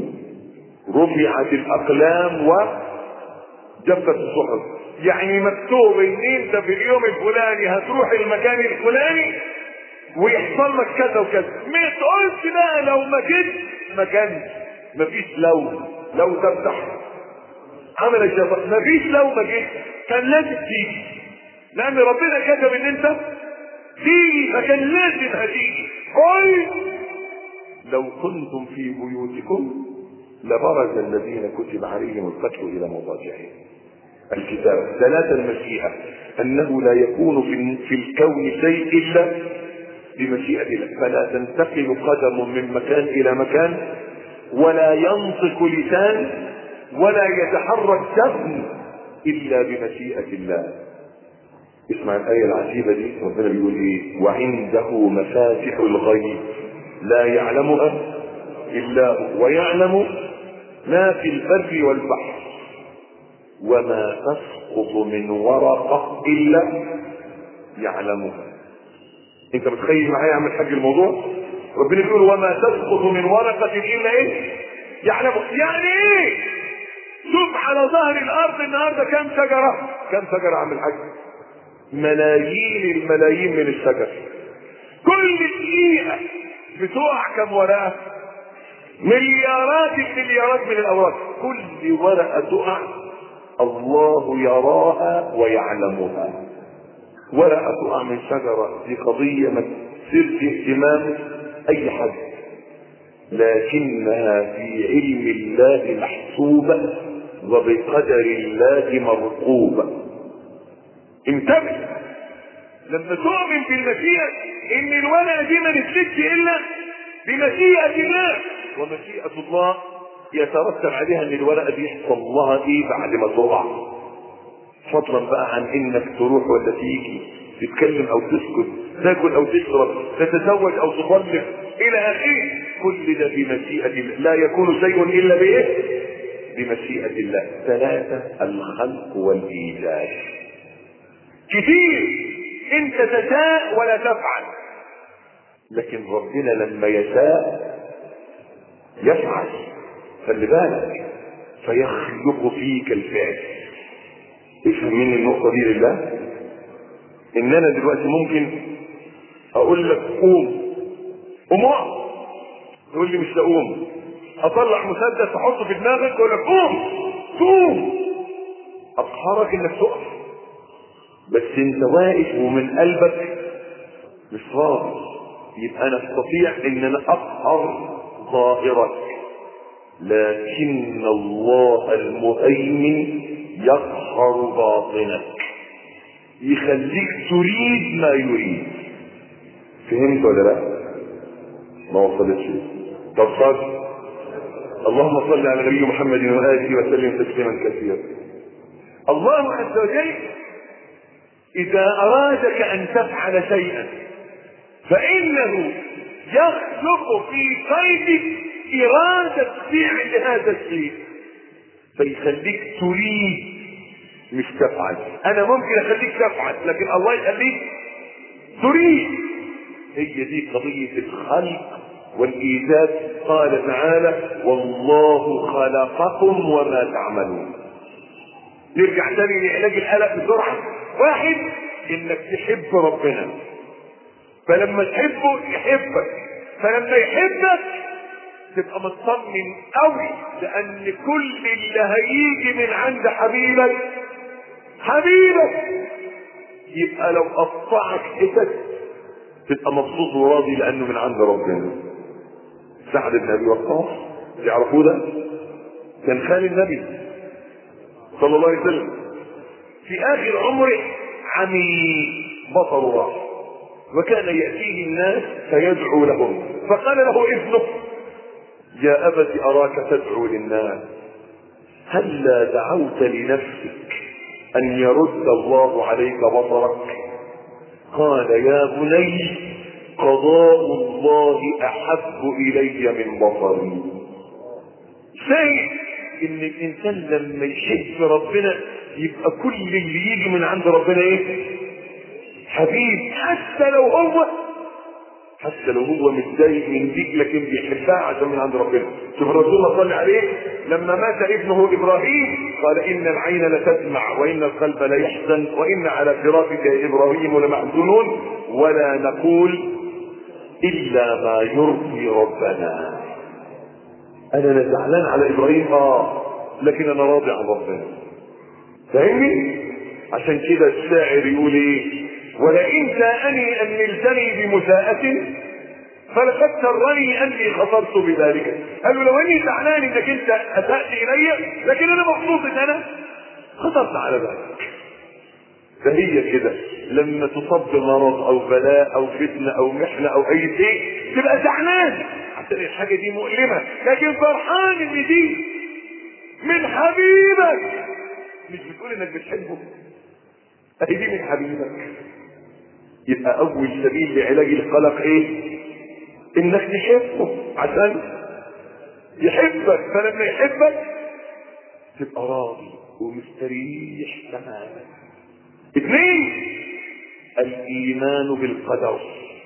رفعت الاقلام وجفت الصحف. يعني مكتوب ان انت في اليوم الفلاني هتروح المكان الفلاني ويحصل لك كذا وكذا. ما تقولش بقى لو ما جيتش ما كانش. مفيش لو تفتح عمل الشيطان. مفيش لو ما جيتش، كان لازم تيجي، لان ربنا كتب ان انت تيجي، فكان لازم هتيجي. قل لو كنتم في بيوتكم لبرز الذين كتب عليهم القتل الى مضاجعهم. الكتاب. ثلاثة، المشيئة، انه لا يكون في الكون شيء الا بمشيئة الله، فلا تنتقل قدم من مكان الى مكان، ولا ينطق لسان، ولا يتحرك سهم الا بمشيئة الله. اسمع الآية العجيبة دي، ربنا بيقول ايه؟ وعنده مفاتح الغيب لا يعلمها الا هو، ويعلم ما في البر والبحر، وما تسقط من ورقة الا يعلمها. انت متخيل معايا يا عم الحاج الموضوع؟ ربنا بيقول وما تسقط من ورقة الا ايه؟ يعلمها. يعني ايه؟ شوف على ظهر الارض النهارده كم شجرة؟ كم شجرة يا عم الحاج؟ ملايين الملايين من الشجر، كل دقيقة بتقع كم ورقة؟ مليارات المليارات من الأوراق، كل ورقة تقع الله يراها ويعلمها. ورقة تقع من شجرة دي قضية ما تصيرش اهتمام أي حد، لكنها في علم الله محسوبة وبقدر الله مرقوبة. انتبه لما تؤمن بالمشيئة ان الورقة دي ما نزلتش الا بمشيئة الله، ومشيئة الله يترتب عليها ان الورقة دي يحصل لها ايه بعد ما تقع، فضلا بقى عن انك تروح ولا تيجي، تتكلم او تسكت، تاكل او تشرب، تتزوج او تطلق الى اخره، كل ده بمشيئة الله. لا يكون شيء الا بايه؟ بمشيئة الله. ثلاثة، الخلق والايجاد. كتير انت تشاء ولا تفعل، لكن ربنا لما يشاء يفعل. خلي بالك، فيخلق فيك الفعل. افهم مني النقطة دي لله، ان انا دلوقتي ممكن اقول لك قوم، قوم اقف، تقول لي مش هقوم. اطلع مسدس احطه في دماغك اقول لك قوم، قوم، اقهرك انك تقف، بس انت واقف ومن قلبك مش راضي، يبقى انا استطيع ان انا اقهر ظاهرك، لكن الله المهيمن يقهر باطنك، يخليك تريد ما يريد. فهمت ولا لا؟ ما وصلتش؟ طب صل، اللهم صل على نبي محمد وآله وسلم تسليما كثيرا. الله عز وجل إذا أرادك أن تفعل شيئا فإنه يخلق في قلبك إرادة فعل هذا الشيء، فيخليك تريد مش تفعل. أنا ممكن أخليك تفعل، لكن الله يخليك تريد. هي دي قضية الخلق والإيجاد. قال تعالى: والله خلقكم وما تعملون. نرجع تاني لعلاج القلق بسرعة. واحد، انك تحب ربنا، فلما تحبه يحبك، فلما يحبك تبقى مطمن قوي، لان كل اللي هيجي من عند حبيبك يبقى لو قطعك حتت تبقى مبسوط وراضي لانه من عند ربنا. سعد بن ابي وقاص تعرفوه ده؟ كان خال النبي صلى الله عليه وسلم، في اخر عمره عمي بصره راح، وكان يأتيه الناس فيدعو لهم، فقال له ابنه: يا أبت أراك تدعو للناس، هلا دعوت لنفسك أن يرد الله عليك بصرك؟ قال: يا بني، قضاء الله أحب إلي من بصري. شيء ان الانسان لما يحب ربنا يبقى كل اللي يجي من عند ربنا ايه؟ حبيب، حتى لو هو متضايق من ديك، لكن بيحبها عشان من عند ربنا. شوف الرسول الله صلى عليه لما مات ابنه ابراهيم قال: ان العين لتدمع وان القلب ليحزن وان على فراقك يا ابراهيم لمحزونون ولا نقول الا ما يرضي ربنا. انا زعلان على ابراهيم لكن انا راضي عن ربنا. فاهمني؟ عشان كده الشاعر يقول ايه: ولئن جاءني ان نلتني بمساءة فلقد سرني اني خطرت بذلك. قالوا لو اني زعلان انك انت اسأت الي، لكن انا مبسوط ان انا خطرت على ذلك. فهي كده لما تصب بمرض او بلاء او فتنة او محنة او اي شيء تبقى زعلان عشان الحاجة دي مؤلمة، لكن فرحان ان دي من حبيبك. مش بتقول انك بتحبه، اهي دي من حبيبك. يبقى اول سبيل لعلاج القلق ايه؟ انك تحبه عشان يحبك، فلما يحبك تبقى راضي ومستريح تماما. اثنين، الايمان بالقدر،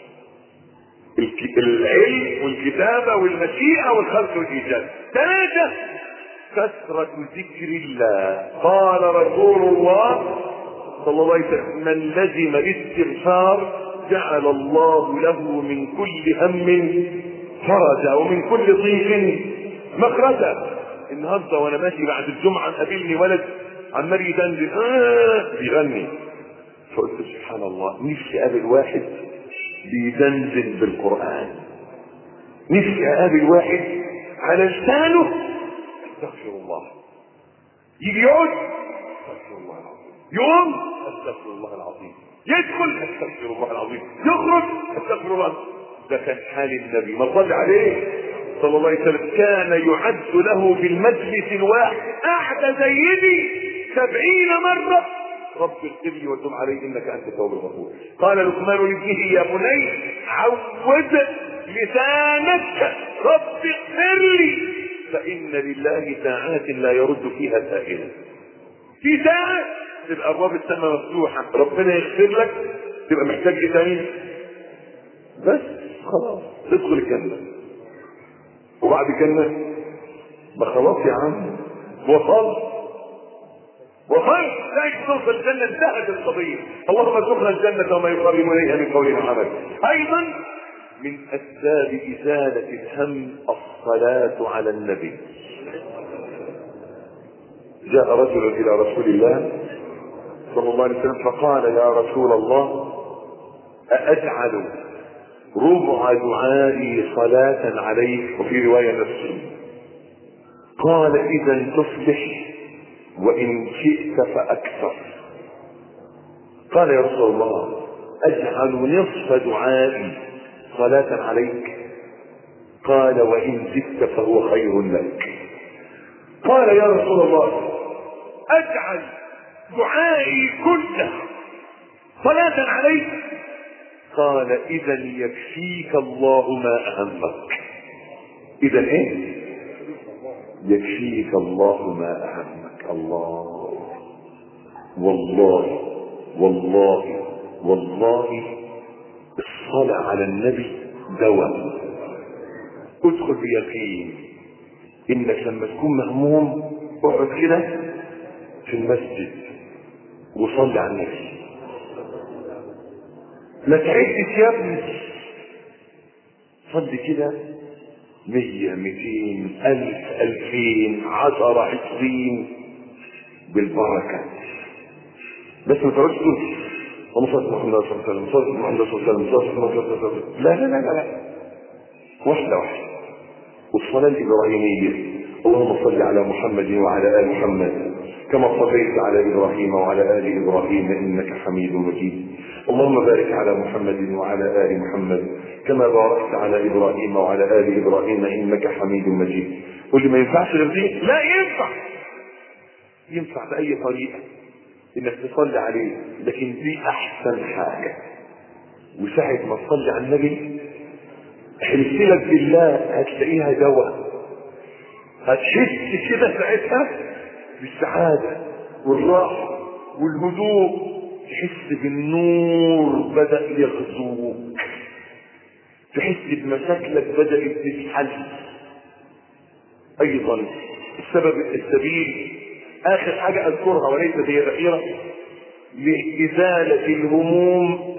العلم والكتابة والمشيئة والخلق والإيجاد. ثلاثة، كثرة ذكر الله. قال رسول الله صلى الله عليه وسلم: من لزم الاستغفار جعل الله له من كل هم فرجا ومن كل ضيق مخرجا. النهارده وانا ماشي بعد الجمعه قابلني ولد عمال يدندن بيغني، فقلت سبحان الله، نفسي اقابل واحد بيدندن بالقران، نفسي اقابل واحد على لسانه استغفر الله، يجي يقعد استغفر الله العظيم، يقوم استغفر الله العظيم، يدخل استغفر الله العظيم، يخرج استغفر الله. ده كان حال النبي، ما صلى عليه صلى الله عليه وسلم. كان يعد له في المجلس الواحد قعد زيدي 70 مرة: رب اغفر لي وتب علي انك انت التواب الغفور. قال لقمان لابنه: يا بني عود لسانك رب اغفر لي، فان لله ساعات لا يرد فيها سائلا. في ساعة تبقى ابواب السماء مفتوحة ربنا يغفر لك، تبقى محتاج ايه تاني؟ بس خلاص تدخل الجنة. وبعد الجنة ما خلاص يا عم وصلت لا توصل الجنة، انتهت القضية. اللهم ارزقنا الجنة وما يقرب اليها من قول وعمل. ايضا من اسباب ازالة الهم الصلاة على النبي. جاء رجل الى رسول الله صلى الله عليه وسلم فقال: يا رسول الله، أأجعل ربع دعائي صلاة عليك؟ وفي رواية نفسي. قال: إذا تصلح وإن شئت فأكثر. قال: يا رسول الله، أجعل نصف دعائي صلاة عليك؟ قال: وإن زدت فهو خير لك. قال: يا رسول الله، أجعل دعائي كله صلاة عليك؟ قال: إذا يكفيك الله ما أهمك. إذا إيه؟ يكفيك الله ما أهمك. الله، والله والله والله الصلاة على النبي دواء. ادخل بيقين انك لما تكون مهموم اقعد كده في المسجد وصلي على النبي. ما تعدش يا ابني، صلي كده 100 200 1000 2000 10 20 بالبركة. بس ما تقعدش تقول اللهم صل على محمد صلى الله عليه وسلم، صلى على محمد صلى الله عليه وسلم. لا لا لا لا، واحدة واحدة. والصلاة الإبراهيمية: اللهم صل على محمد وعلى آل محمد كما صليت على إبراهيم وعلى آل إبراهيم إنك حميد مجيد. اللهم بارك على محمد وعلى آل محمد كما باركت على إبراهيم وعلى آل إبراهيم إنك حميد مجيد. واللي ما ينفعش غير دي، لا ينفع بأي طريقة إنك تصلي عليه، لكن دي أحسن حاجة. وساعة ما تصلي على النبي حلفلك بالله هتلاقيها دواء، هتحس كده ساعتها بالسعادة والراحة والهدوء، تحس بالنور بدأ يغزوك، تحس بمشاكلك بدأت تتحل. ايضا السبيل اخر حاجة اذكرها وليست هي الاخيرة لإزالة الهموم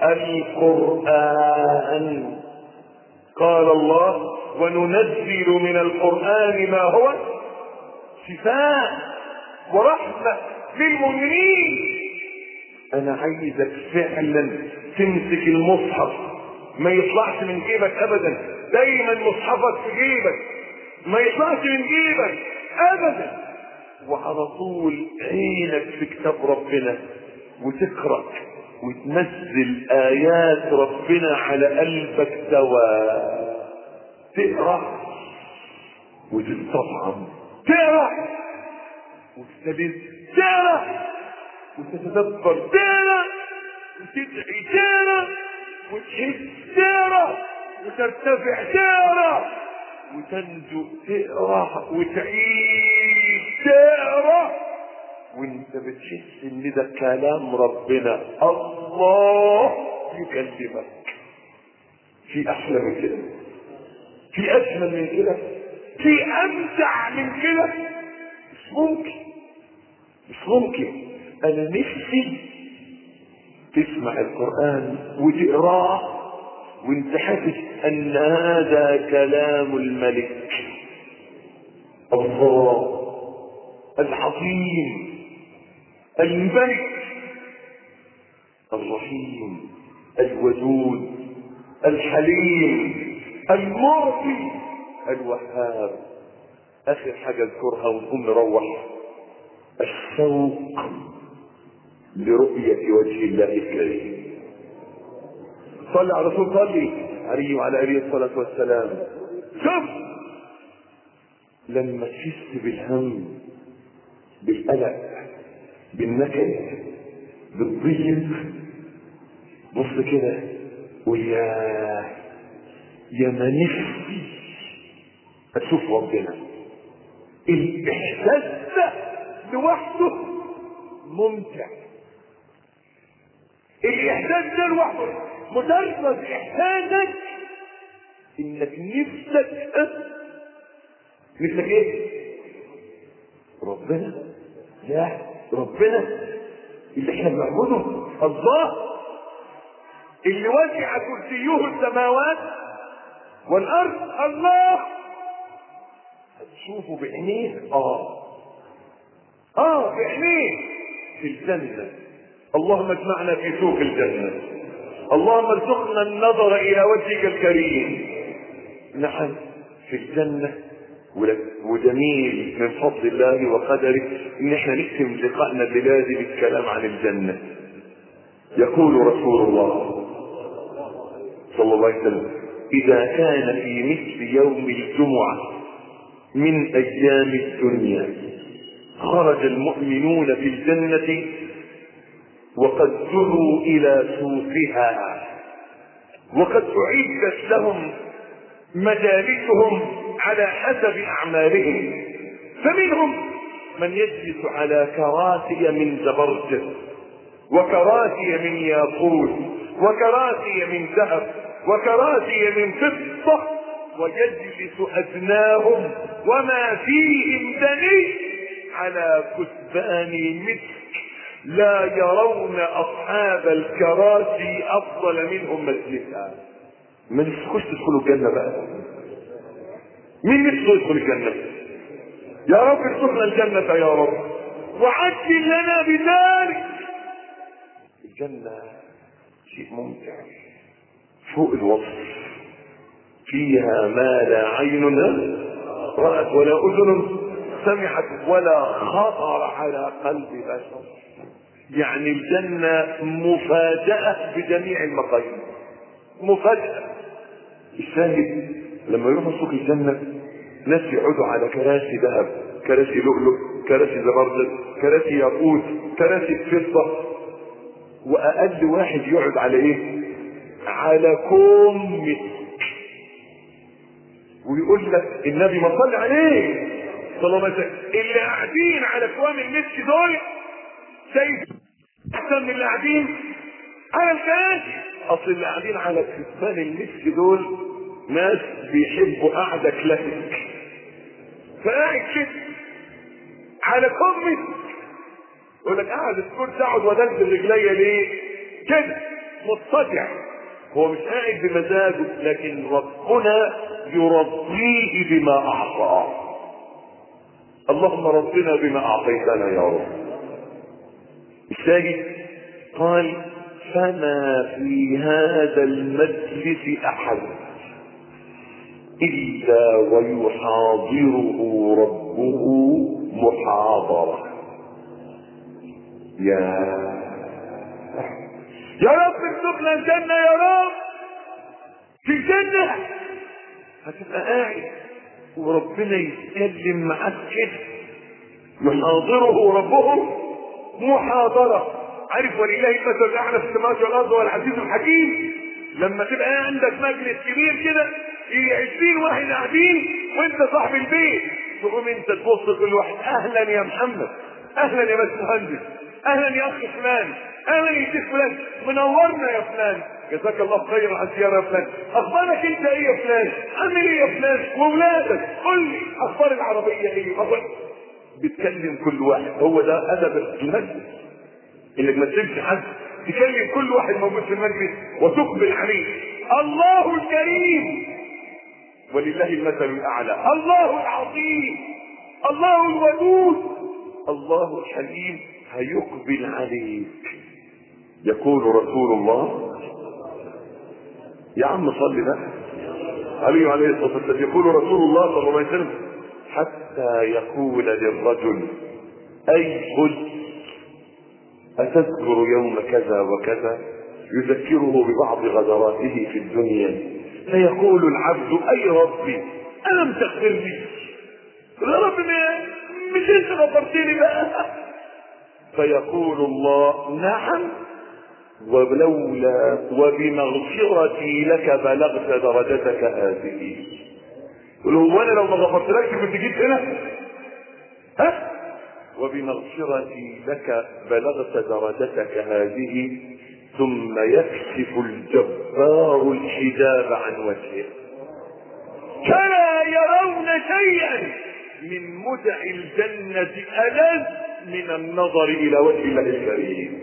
القرآن. قال الله: وننزل من القرآن ما هو شفاء ورحمة للمؤمنين. انا عايزك فعلا تمسك المصحف، ما يطلعش من جيبك ابدا، دايما مصحفك في جيبك، ما يطلعش من جيبك ابدا، وعلى طول عينك في كتاب ربنا وتقرأ وتنزل آيات ربنا على قلبك دواء. تقرأ وتستطعم، تقرأ وتستلذ، تقرأ وتتدبر، تقرأ وتدعي، تقرأ وتحس، تقرأ وترتفع، تقرأ وتنجو، تقرأ وتعيش، تقرأ وانت بتحس ان ده كلام ربنا، الله يكلمك. في احلى من كده؟ في اجمل من كده؟ في امتع من كده؟ مش ممكن. انا نفسي تسمع القرآن وتقراه وانت حاسس ان هذا كلام الملك الله العظيم الملك الرحيم الودود الحليم المعطي الوهاب. اخر حاجة اذكرها ونقوم نروح، الشوق لرؤية وجه الله الكريم. صلى على رسول صلي عليه وعلى اله الصلاة والسلام. شوف لما تحس بالهم بالقلق بالنكد بالضيق، بص كده ويا ما نفسي اشوف ربنا. الاحساس ده لوحده ممتع. الاحساس ده لوحده، مجرد احساسك انك نفسك ايه؟ ربنا. لا، ربنا اللي احنا بنعبده الله اللي وسع كرسيه السماوات والارض. الله هتشوفه بعينيك. بعينيك في الجنة. اللهم اجمعنا في سوق الجنة. اللهم ارزقنا النظر الى وجهك الكريم. نعم في الجنة. وجميل من فضل الله وقدره ان احنا نختم لقائنا الليلة بالكلام عن الجنة. يقول رسول الله صلى الله عليه وسلم: اذا كان في مثل يوم الجمعة من ايام الدنيا خرج المؤمنون في الجنة وقد دعوا الى سوقها وقد اعدت لهم مجالسهم على حسب اعمالهم، فمنهم من يجلس على كراسي من زبرجد وكراسي من ياقوت وكراسي من ذهب وكراسي من فضة، ويجلس ادناهم وما فيهم دني على كثبان مسك لا يرون اصحاب الكراسي افضل منهم مجلسا. ما نفسكوش تدخلوا الجنة بقى؟ مين نفسه يدخل الجنة؟ يا رب ارزقنا الجنة يا رب وعجل لنا بذلك. الجنة شيء ممتع فوق الوصف، فيها ما لا عين رأت ولا أذن سمعت ولا خطر على قلب بشر. يعني الجنة مفاجأة بجميع المقاييس، مفاجأة. الشاهد لما يروحوا سوق الجنة ناس يقعدوا على كراسي ذهب، كراسي لؤلؤ، كراسي زبرجد، كراسي ياقوت، كراسي فضة، واقل واحد يقعد على ايه؟ على كوم مسك. ويقول لك النبي ما صلى عليه صلى الله عليه وسلم: اللي قاعدين على كوام المسك دول شايف احسن من اللي قاعدين على الكراسي. اصل اللي قاعدين على كتفان المسك دول ناس بيحبوا قعده كلاسيك، فقاعد كده على كوم مسك. يقول لك قاعد الكرسي اقعد وادلدل رجليا ليه؟ كده مضطجع. هو مش قاعد بمزاجه، لكن ربنا يرضيه بما اعطاه. اللهم رضنا بما اعطيتنا يا رب. الشاهد قال: فما في هذا المجلس احد الا ويحاضره ربه محاضرة. يا رب ارزقنا الجنة يا رب. في الجنة هتبقى قاعد وربنا يتكلم معاك كده، يحاضره ربه محاضرة. عارف ولله المثل الاعلى في السماوات والارض والعزيز الحكيم. لما تبقى عندك مجلس كبير كده في 20 واحد قاعدين وانت صاحب البيت، تقوم انت تبص كل واحد: اهلا يا محمد، اهلا يا باشمهندس، اهلا يا اخ فلان، اهلا يا شيخ فلان، منورنا يا فلان، جزاك الله خير على الزياره يا فلان، اخبارك انت ايه يا فلان، عامل ايه يا فلان، واولادك قول لي اخبار العربيه ايه. بتكلم كل واحد. هو ده ادب المجلس، انك ما تسيبش حد تكلم كل واحد موجود في المجلس وتقبل عليه. الله الكريم ولله المثل الاعلى، الله العظيم، الله الودود، الله الحليم هيقبل عليك. يقول رسول الله، يا عم صلي بقى عليه الصلاه والسلام، يقول رسول الله صلى الله عليه وسلم: حتى يقول للرجل: اي خذ أتذكر يوم كذا وكذا، يذكره ببعض غدراته في الدنيا، فيقول العبد: أي ربي ألم تغفر لي؟ يا رب مش انت غفرتني بقى؟ فيقول الله: نعم، ولولا وبمغفرتي لك بلغت درجتك هذه. يقول هو انا لو ما غفرتلكش كنت جيت هنا؟ ها؟ وبمغفرتي لك بلغت درجتك هذه. ثم يكشف الجبار الحجاب عن وجهه، فلا يرون شيئا من متع الجنة ألذ من النظر إلى وجه الله الكريم.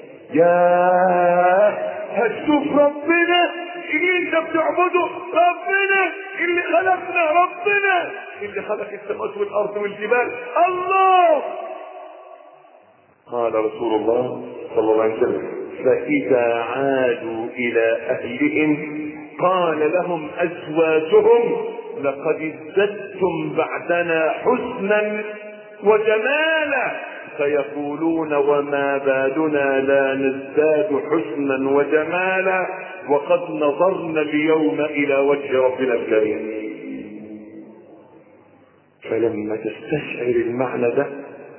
يا هتشوف ربنا اللي انت بتعبده، ربنا اللي خلقنا، ربنا اللي خلق السماوات والارض والجبال، الله. قال رسول الله صلى الله عليه وسلم: فاذا عادوا الى اهلهم قال لهم ازواجهم: لقد ازددتم بعدنا حسنا وجمالا. فيقولون: وما بالنا لا نزداد حسنا وجمالا وقد نظرنا اليوم الى وجه ربنا الكريم. فلما تستشعر المعنى ده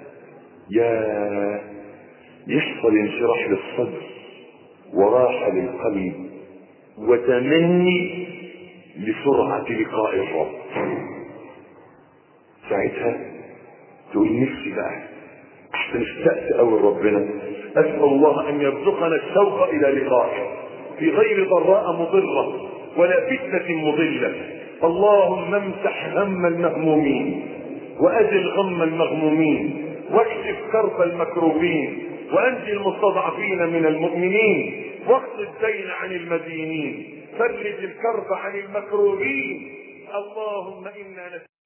يحصل انشراح للصدر وراحة للقلب وتمني لسرعة لقاء الرب. ساعتها تقول نفسي بقى احسن اشتقت قوي ربنا، اسال الله ان يرزقنا الشوق الى لقائه في غير ضراء مضره ولا فتنه مضله. اللهم امسح هم المهمومين وازل غم المغمومين واكشف كرب المكروبين وانجي المستضعفين من المؤمنين واقض الدين عن المدينين فرج الكرب عن المكروبين. اللهم انا